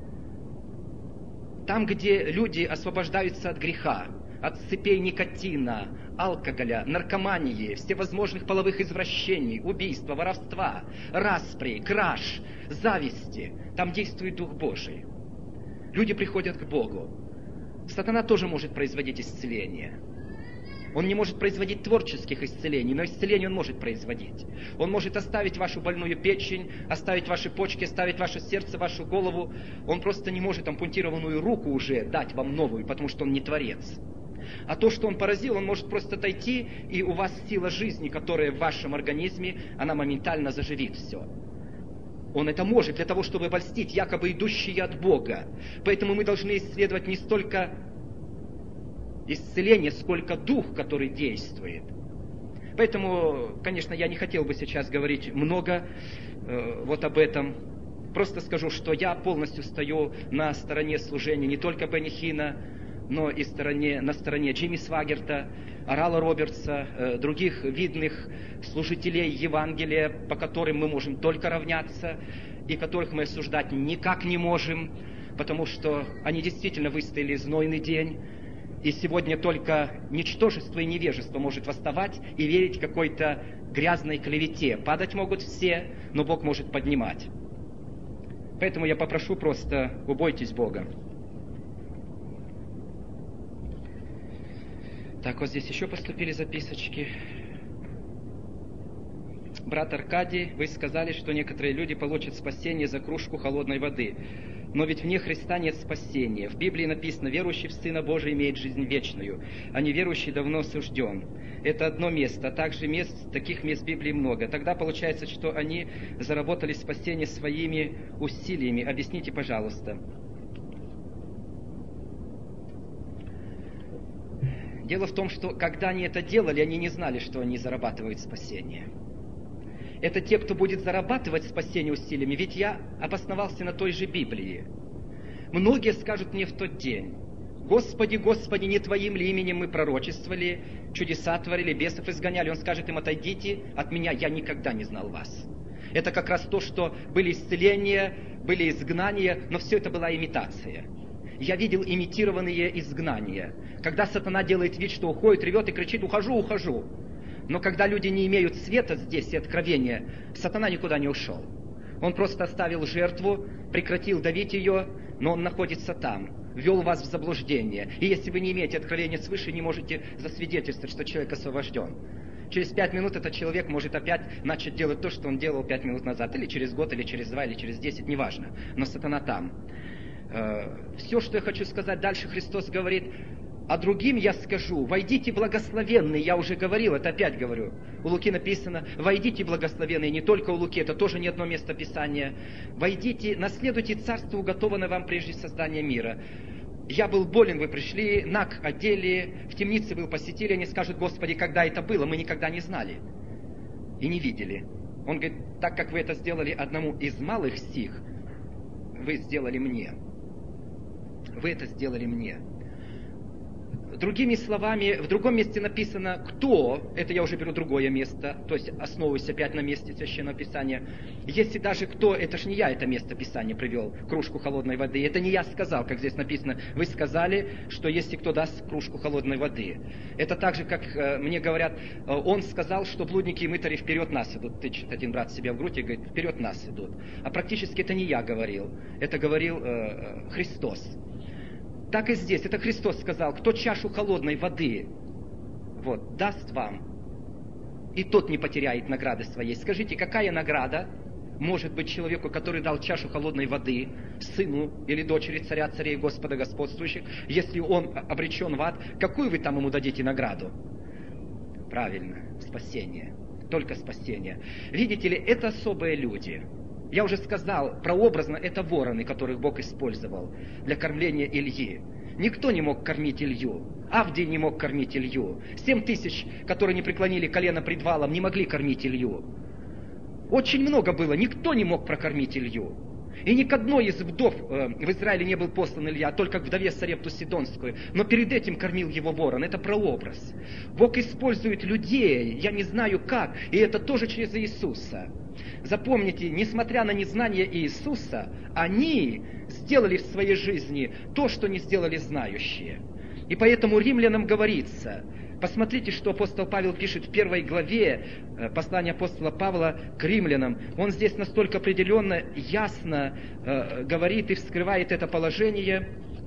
Там, где люди освобождаются от греха, от цепей никотина, алкоголя, наркомании, всевозможных половых извращений, убийства, воровства, распри, краж, зависти, там действует Дух Божий. Люди приходят к Богу. Сатана тоже может производить исцеление. Он не может производить творческих исцелений, но исцеление он может производить. Он может оставить вашу больную печень, оставить ваши почки, оставить ваше сердце, вашу голову. Он просто не может ампутированную руку уже дать вам новую, потому что он не творец. А то, что он поразил, он может просто отойти, и у вас сила жизни, которая в вашем организме, она моментально заживит все. Он это может для того, чтобы обольстить якобы идущие от Бога. Поэтому мы должны исследовать не столько исцеление, сколько дух, который действует. Поэтому, конечно, я не хотел бы сейчас говорить много э, вот об этом. Просто скажу, что я полностью стою на стороне служения не только Бенни Хинна, но и стороне, на стороне Джимми Свагерта, Орала Робертса, э, других видных служителей Евангелия, по которым мы можем только равняться, и которых мы осуждать никак не можем, потому что они действительно выстояли знойный день, и сегодня только ничтожество и невежество может восставать и верить какой-то грязной клевете. Падать могут все, но Бог может поднимать. Поэтому я попрошу просто, убойтесь Бога. Так, вот здесь еще поступили записочки. Брат Аркадий, вы сказали, что некоторые люди получат спасение за кружку холодной воды. Но ведь вне Христа нет спасения. В Библии написано, верующий в Сына Божия имеет жизнь вечную, а неверующий давно осужден. Это одно место, а также мест, таких мест в Библии много. Тогда получается, что они заработали спасение своими усилиями. Объясните, пожалуйста. Дело в том, что когда они это делали, они не знали, что они зарабатывают спасение. это те, кто будет зарабатывать спасение усилиями, ведь я обосновался на той же Библии. Многие скажут мне в тот день: Господи, Господи, не Твоим ли именем мы пророчествовали, чудеса творили, бесов изгоняли? Он скажет им: отойдите от меня, я никогда не знал вас. Это как раз то, что были исцеления, были изгнания, но все это была имитация. Я видел имитированные изгнания, когда сатана делает вид, что уходит, ревет и кричит: ухожу, ухожу. Но когда люди не имеют света здесь и откровения, сатана никуда не ушел. Он просто оставил жертву, прекратил давить ее, но он находится там, ввел вас в заблуждение. И если вы не имеете откровения свыше, не можете засвидетельствовать, что человек освобожден. Через пять минут этот человек может опять начать делать то, что он делал пять минут назад. Или через год, или через два, или через десять, неважно. Но сатана там. Все, что я хочу сказать дальше, Христос говорит: а другим я скажу: войдите благословенные. Я уже говорил, это опять говорю. У Луки написано: войдите благословенные. Не только у Луки, это тоже не одно место Писания. Войдите, наследуйте царство, уготованное вам прежде создания мира. Я был болен, вы пришли, наг одели, в темнице был, посетили. Они скажут: Господи, когда это было? Мы никогда не знали и не видели. Он говорит: так как вы это сделали одному из малых сих, вы сделали мне. Вы это сделали мне. Другими словами, в другом месте написано, кто, это я уже беру другое место, то есть основываюсь опять на месте Священного Писания. Если даже кто, это ж не я это место Писания привел, кружку холодной воды, это не я сказал, как здесь написано, вы сказали, что если кто даст кружку холодной воды. Это так же, как э, мне говорят, э, он сказал, что блудники и мытари вперед нас идут, тычет один брат себя в грудь и говорит: вперед нас идут. А практически это не я говорил, это говорил э, э, Христос. Так и здесь, это Христос сказал: кто чашу холодной воды вот, даст вам, и тот не потеряет награды своей. Скажите, какая награда может быть человеку, который дал чашу холодной воды, сыну или дочери царя царей Господа господствующих, если он обречен в ад? Какую вы там ему дадите награду? Правильно, спасение, только спасение. Видите ли, это особые люди. Я уже сказал, прообразно, это вороны, которых Бог использовал для кормления Ильи. Никто не мог кормить Илью. Авдий не мог кормить Илью. Семь тысяч, которые не преклонили колено пред валом, не могли кормить Илью. Очень много было, никто не мог прокормить Илью. И ни к одной из вдов э, в Израиле не был послан Илья, только к вдове Сарепту Сидонскую. Но перед этим кормил его ворон. Это прообраз. Бог использует людей, я не знаю как, и это тоже через Иисуса. Запомните, несмотря на незнание Иисуса, они сделали в своей жизни то, что не сделали знающие. И поэтому римлянам говорится, посмотрите, что апостол Павел пишет в первой главе послания апостола Павла к римлянам. Он здесь настолько определенно, ясно э, говорит и вскрывает это положение.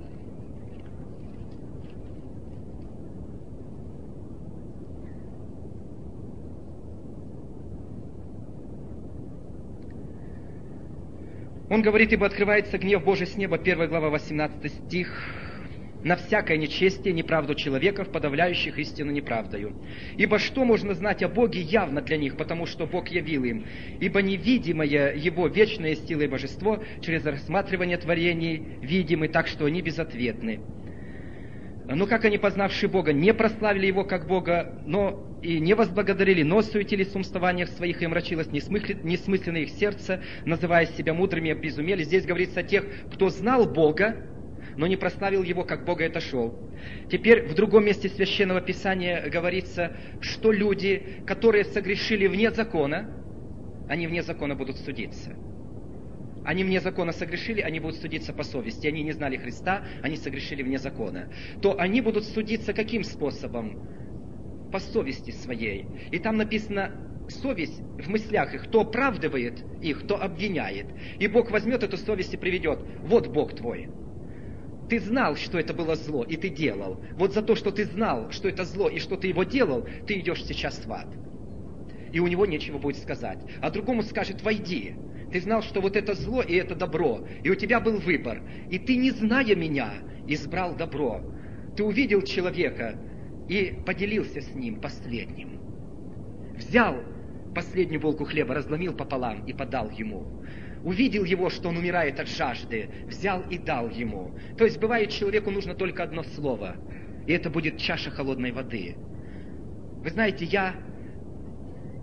Он говорит: ибо открывается гнев Божий с неба, первая глава, восемнадцатый стих, на всякое нечестие, неправду человеков, подавляющих истину неправдою. Ибо что можно знать о Боге явно для них, потому что Бог явил им? Ибо невидимое Его вечное сила и божество через рассматривание творений видимы, так что они безответны. Но как они, познавшие Бога, не прославили Его как Бога, но и не возблагодарили, но суетились в умствованиях своих, и омрачилось несмысленное их сердце, называя себя мудрыми, обезумели. Здесь говорится о тех, кто знал Бога, но не прославил Его как Бога и отошел. Теперь в другом месте Священного Писания говорится, что люди, которые согрешили вне закона, они вне закона будут судиться. Они вне закона согрешили, они будут судиться по совести. Они не знали Христа, они согрешили вне закона. То они будут судиться каким способом? По совести своей. И там написано, совесть в мыслях их, кто оправдывает их, кто обвиняет. И Бог возьмет эту совесть и приведет. Вот Бог твой. Ты знал, что это было зло, и ты делал. Вот за то, что ты знал, что это зло, и что ты его делал, ты идешь сейчас в ад. И у него нечего будет сказать. А другому скажет: войди. Ты знал, что вот это зло и это добро. И у тебя был выбор. И ты, не зная меня, избрал добро. Ты увидел человека и поделился с ним последним. Взял последнюю булку хлеба, разломил пополам и подал ему. Увидел его, что он умирает от жажды, взял и дал ему. То есть бывает, человеку нужно только одно слово, и это будет чаша холодной воды. Вы знаете, я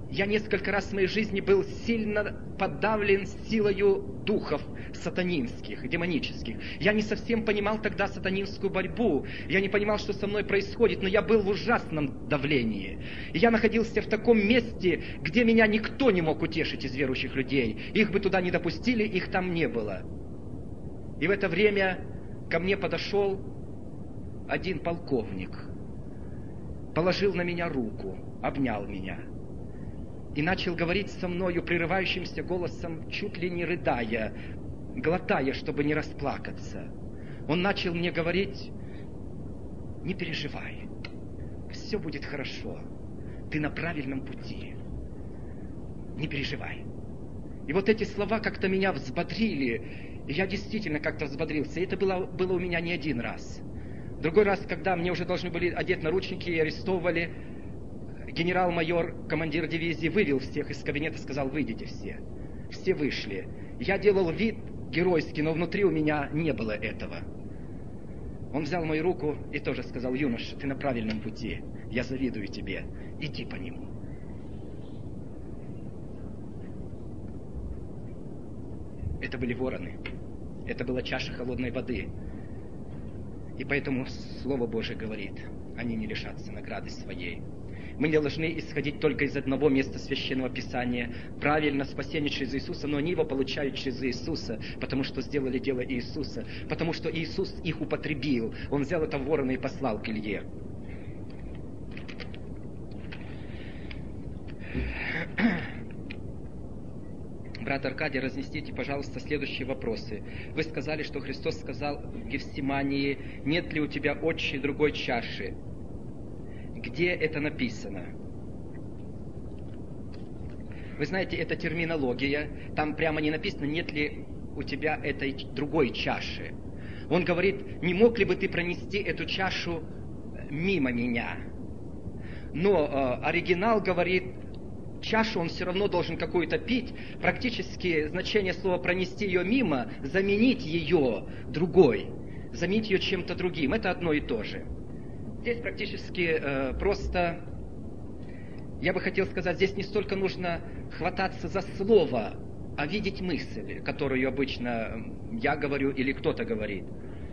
я несколько раз в моей жизни был сильно подавлен силою духов сатанинских, демонических. Я не совсем понимал тогда сатанинскую борьбу. Я не понимал, что со мной происходит, но я был в ужасном давлении. И я находился в таком месте, где меня никто не мог утешить из верующих людей. Их бы туда не допустили, их там не было. И в это время ко мне подошел один полковник, положил на меня руку, обнял меня и начал говорить со мною прерывающимся голосом, чуть ли не рыдая, глотая, чтобы не расплакаться. Он начал мне говорить: не переживай, все будет хорошо, ты на правильном пути, не переживай. И вот эти слова как-то меня взбодрили, и я действительно как-то взбодрился. И это было, было у меня не один раз. Другой раз, когда мне уже должны были одеть наручники и арестовывали, генерал-майор, командир дивизии, вывел всех из кабинета, сказал: выйдите все. Все вышли. Я делал вид геройский, но внутри у меня не было этого. Он взял мою руку и тоже сказал: юноша, ты на правильном пути, я завидую тебе, иди по нему. Это были вороны, это была чаша холодной воды. И поэтому Слово Божие говорит: они не лишатся награды своей. Мы не должны исходить только из одного места Священного Писания. Правильно, спасение через Иисуса, но они его получают через Иисуса, потому что сделали дело Иисуса, потому что Иисус их употребил. Он взял это ворона и послал к Илье. Брат Аркадий, разнесите, пожалуйста, следующие вопросы. Вы сказали, что Христос сказал в Гефсимании: нет ли у тебя, отче, другой чаши? Где это написано? Вы знаете, это терминология. Там прямо не написано, нет ли у тебя этой другой чаши. Он говорит: не мог ли бы ты пронести эту чашу мимо меня? Но э, оригинал говорит, чашу он все равно должен какую-то пить. Практически значение слова «пронести ее мимо», заменить ее другой, заменить ее чем-то другим. Это одно и то же. Здесь практически э, просто, я бы хотел сказать, здесь не столько нужно хвататься за слово, а видеть мысль, которую обычно я говорю или кто-то говорит.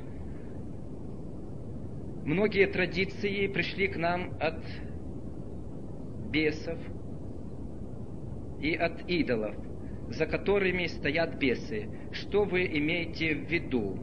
Многие традиции пришли к нам от бесов и от идолов, за которыми стоят бесы. Что вы имеете в виду?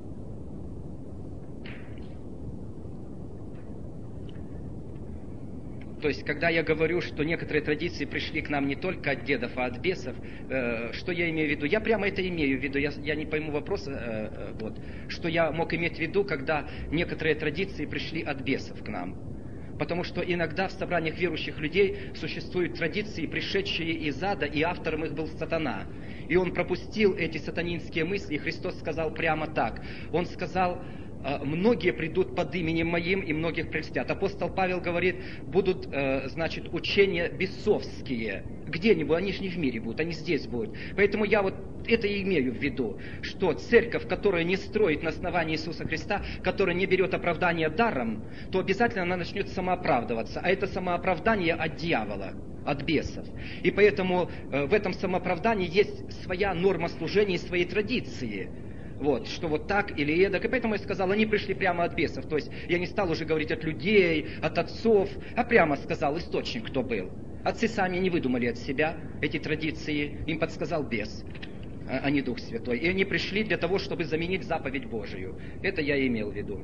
То есть, когда я говорю, что некоторые традиции пришли к нам не только от дедов, а от бесов, э, что я имею в виду? Я прямо это имею в виду. Я, я не пойму вопроса, э, э, вот, что я мог иметь в виду, когда некоторые традиции пришли от бесов к нам. Потому что иногда в собраниях верующих людей существуют традиции, пришедшие из ада, и автором их был сатана. И он пропустил эти сатанинские мысли, и Христос сказал прямо так. Он сказал: многие придут под именем моим, и многих прельстят. Апостол Павел говорит, будут, значит, учения бесовские. Где-нибудь, они же не в мире будут, они здесь будут. Поэтому я вот это и имею в виду, что церковь, которая не строит на основании Иисуса Христа, которая не берет оправдание даром, то обязательно она начнет самооправдываться. А это самооправдание от дьявола, от бесов. И поэтому в этом самооправдании есть своя норма служения и свои традиции. Вот, что вот так или эдак. И поэтому я сказал, они пришли прямо от бесов. То есть я не стал уже говорить от людей, от отцов, а прямо сказал источник, кто был. Отцы сами не выдумали от себя эти традиции, им подсказал бес, а не Дух Святой. И они пришли для того, чтобы заменить заповедь Божию. Это я имел в виду.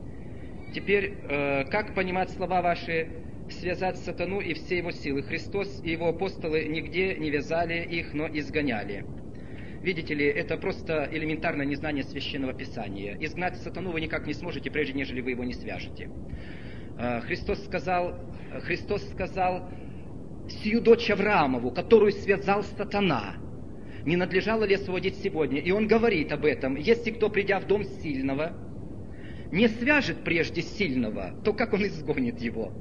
Теперь, э, как понимать слова ваши, связать сатану и все его силы? Христос и его апостолы нигде не вязали их, но изгоняли. Видите ли, это просто элементарное незнание Священного Писания. Изгнать сатану вы никак не сможете, прежде нежели вы его не свяжете. Христос сказал, Христос сказал, сию дочь Авраамову, которую связал сатана, не надлежало ли освободить сегодня? И он говорит об этом. Если кто, придя в дом сильного, не свяжет прежде сильного, то как он изгонит его?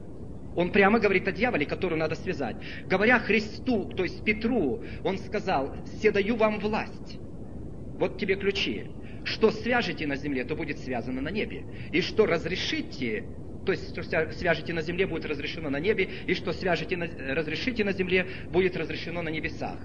Он прямо говорит о дьяволе, которого надо связать. Говоря Христу, то есть Петру, он сказал, «Се даю вам власть, вот тебе ключи. Что свяжете на земле, то будет связано на небе. И что разрешите, то есть, что свяжете на земле, будет разрешено на небе, и что свяжете на, разрешите на земле, будет разрешено на небесах.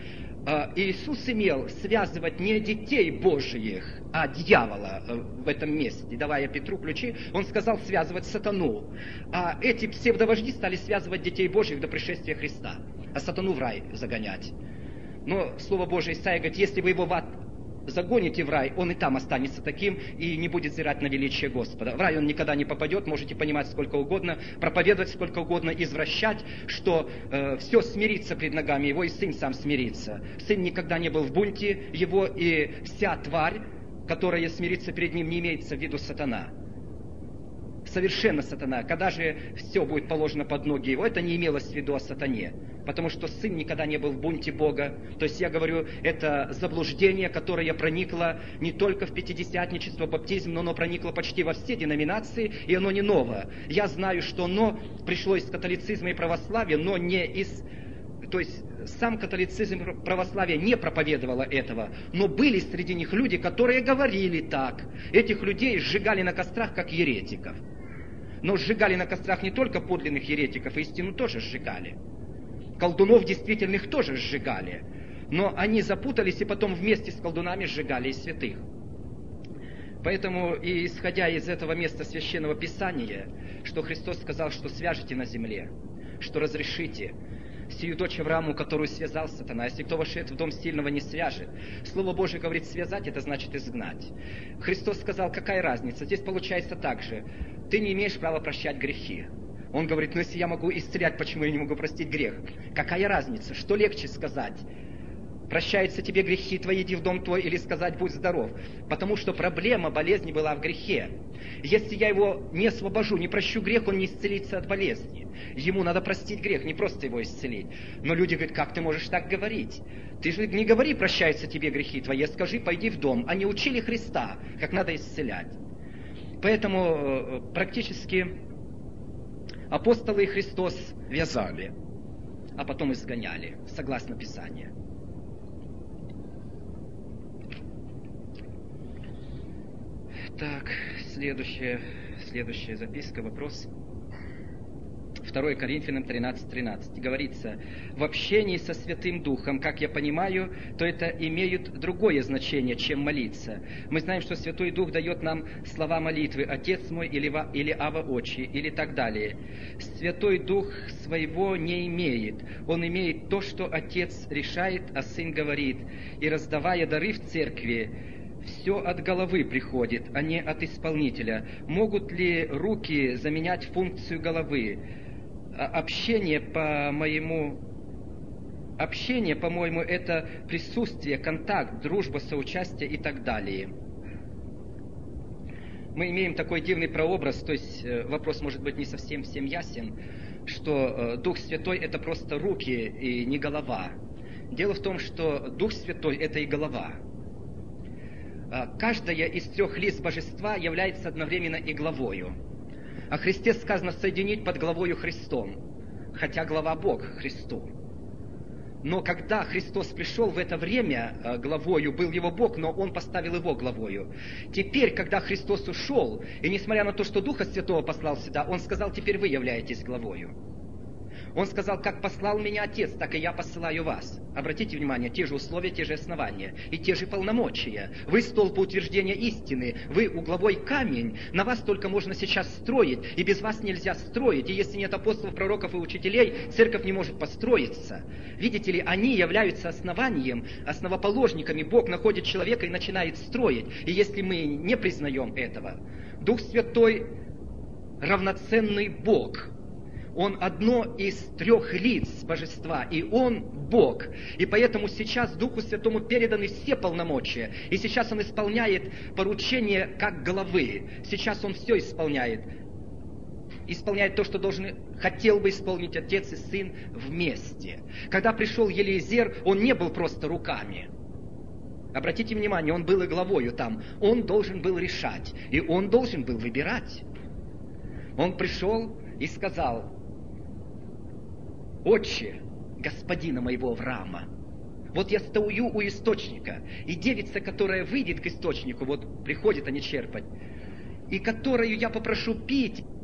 Иисус имел связывать не детей Божиих, а дьявола в этом месте. Давая Петру ключи, он сказал связывать сатану. А эти псевдовожди стали связывать детей Божьих до пришествия Христа, а сатану в рай загонять. Но Слово Божие, Исаия говорит, если вы его в ад загоните в рай, он и там останется таким и не будет взирать на величие Господа. В рай он никогда не попадет, можете понимать сколько угодно, проповедовать сколько угодно, извращать, что э, все смирится пред ногами его, и Сын сам смирится. Сын никогда не был в бунте его, и вся тварь, которая смирится перед ним, не имеется в виду сатана. Совершенно сатана. Когда же все будет положено под ноги его, это не имелось в виду о сатане. Потому что Сын никогда не был в бунте Бога. То есть я говорю, это заблуждение, которое проникло не только в пятидесятничество, баптизм, но оно проникло почти во все деноминации, и оно не новое. Я знаю, что оно пришло из католицизма и православия, но не из... То есть сам католицизм и православие не проповедовало этого, но были среди них люди, которые говорили так. Этих людей сжигали на кострах, как еретиков. Но сжигали на кострах не только подлинных еретиков, истину тоже сжигали. Колдунов действительных тоже сжигали. Но они запутались и потом вместе с колдунами сжигали и святых. Поэтому, и исходя из этого места Священного Писания, что Христос сказал, что свяжете на земле, что разрешите сию дочь Аврааму, которую связал сатана, если кто вошед в дом сильного, не свяжет. Слово Божие говорит, связать, это значит изгнать. Христос сказал, какая разница? Здесь получается так же. Ты не имеешь права прощать грехи. Он говорит, ну если я могу исцелять, почему я не могу простить грех? Какая разница? Что легче сказать? Прощаются тебе грехи твои, иди в дом твой, или сказать, будь здоров. Потому что проблема болезни была в грехе. Если я его не освобожу, не прощу грех, он не исцелится от болезни. Ему надо простить грех, не просто его исцелить. Но люди говорят, как ты можешь так говорить? Ты же не говори, прощаются тебе грехи твои, а скажи, пойди в дом. Они учили Христа, как надо исцелять. Поэтому практически апостолы и Христос вязали, а потом изгоняли, согласно Писанию. Так, следующая, следующая записка, вопрос. второе Коринфянам тринадцать тринадцать. Говорится, в общении со Святым Духом, как я понимаю, то это имеет другое значение, чем молиться. Мы знаем, что Святой Дух дает нам слова молитвы «Отец мой» или, или «Ава Отче» или так далее. Святой Дух своего не имеет. Он имеет то, что Отец решает, а Сын говорит. И раздавая дары в церкви, все от головы приходит, а не от исполнителя. Могут ли руки заменять функцию головы? Общение, по моему, общение, по-моему, это присутствие, контакт, дружба, соучастие и так далее. Мы имеем такой дивный прообраз, то есть вопрос может быть не совсем всем ясен, что Дух Святой это просто руки и не голова. Дело в том, что Дух Святой это и голова. Каждая из трех лиц Божества является одновременно и главою. О Христе сказано соединить под главою Христом, хотя глава Бог Христу. Но когда Христос пришел в это время главою, был его Бог, но Он поставил его главою. Теперь, когда Христос ушел, и несмотря на то, что Духа Святого послал сюда, Он сказал, теперь вы являетесь главою. Он сказал, как послал меня Отец, так и я посылаю вас. Обратите внимание, те же условия, те же основания и те же полномочия. Вы столб утверждения истины, вы угловой камень. На вас только можно сейчас строить, и без вас нельзя строить. И если нет апостолов, пророков и учителей, церковь не может построиться. Видите ли, они являются основанием, основоположниками. Бог находит человека и начинает строить. И если мы не признаем этого, Дух Святой равноценный Бог. Он одно из трех лиц Божества, и Он Бог. И поэтому сейчас Духу Святому переданы все полномочия. И сейчас Он исполняет поручение как главы. Сейчас Он все исполняет. Исполняет то, что должен, хотел бы исполнить Отец и Сын вместе. Когда пришел Елиезер, он не был просто руками. Обратите внимание, он был и главою там. Он должен был решать, и он должен был выбирать. Он пришел и сказал: «Отче, господина моего Авраама, вот я стою у источника, и девица, которая выйдет к источнику, вот приходит они черпать, и которую я попрошу пить,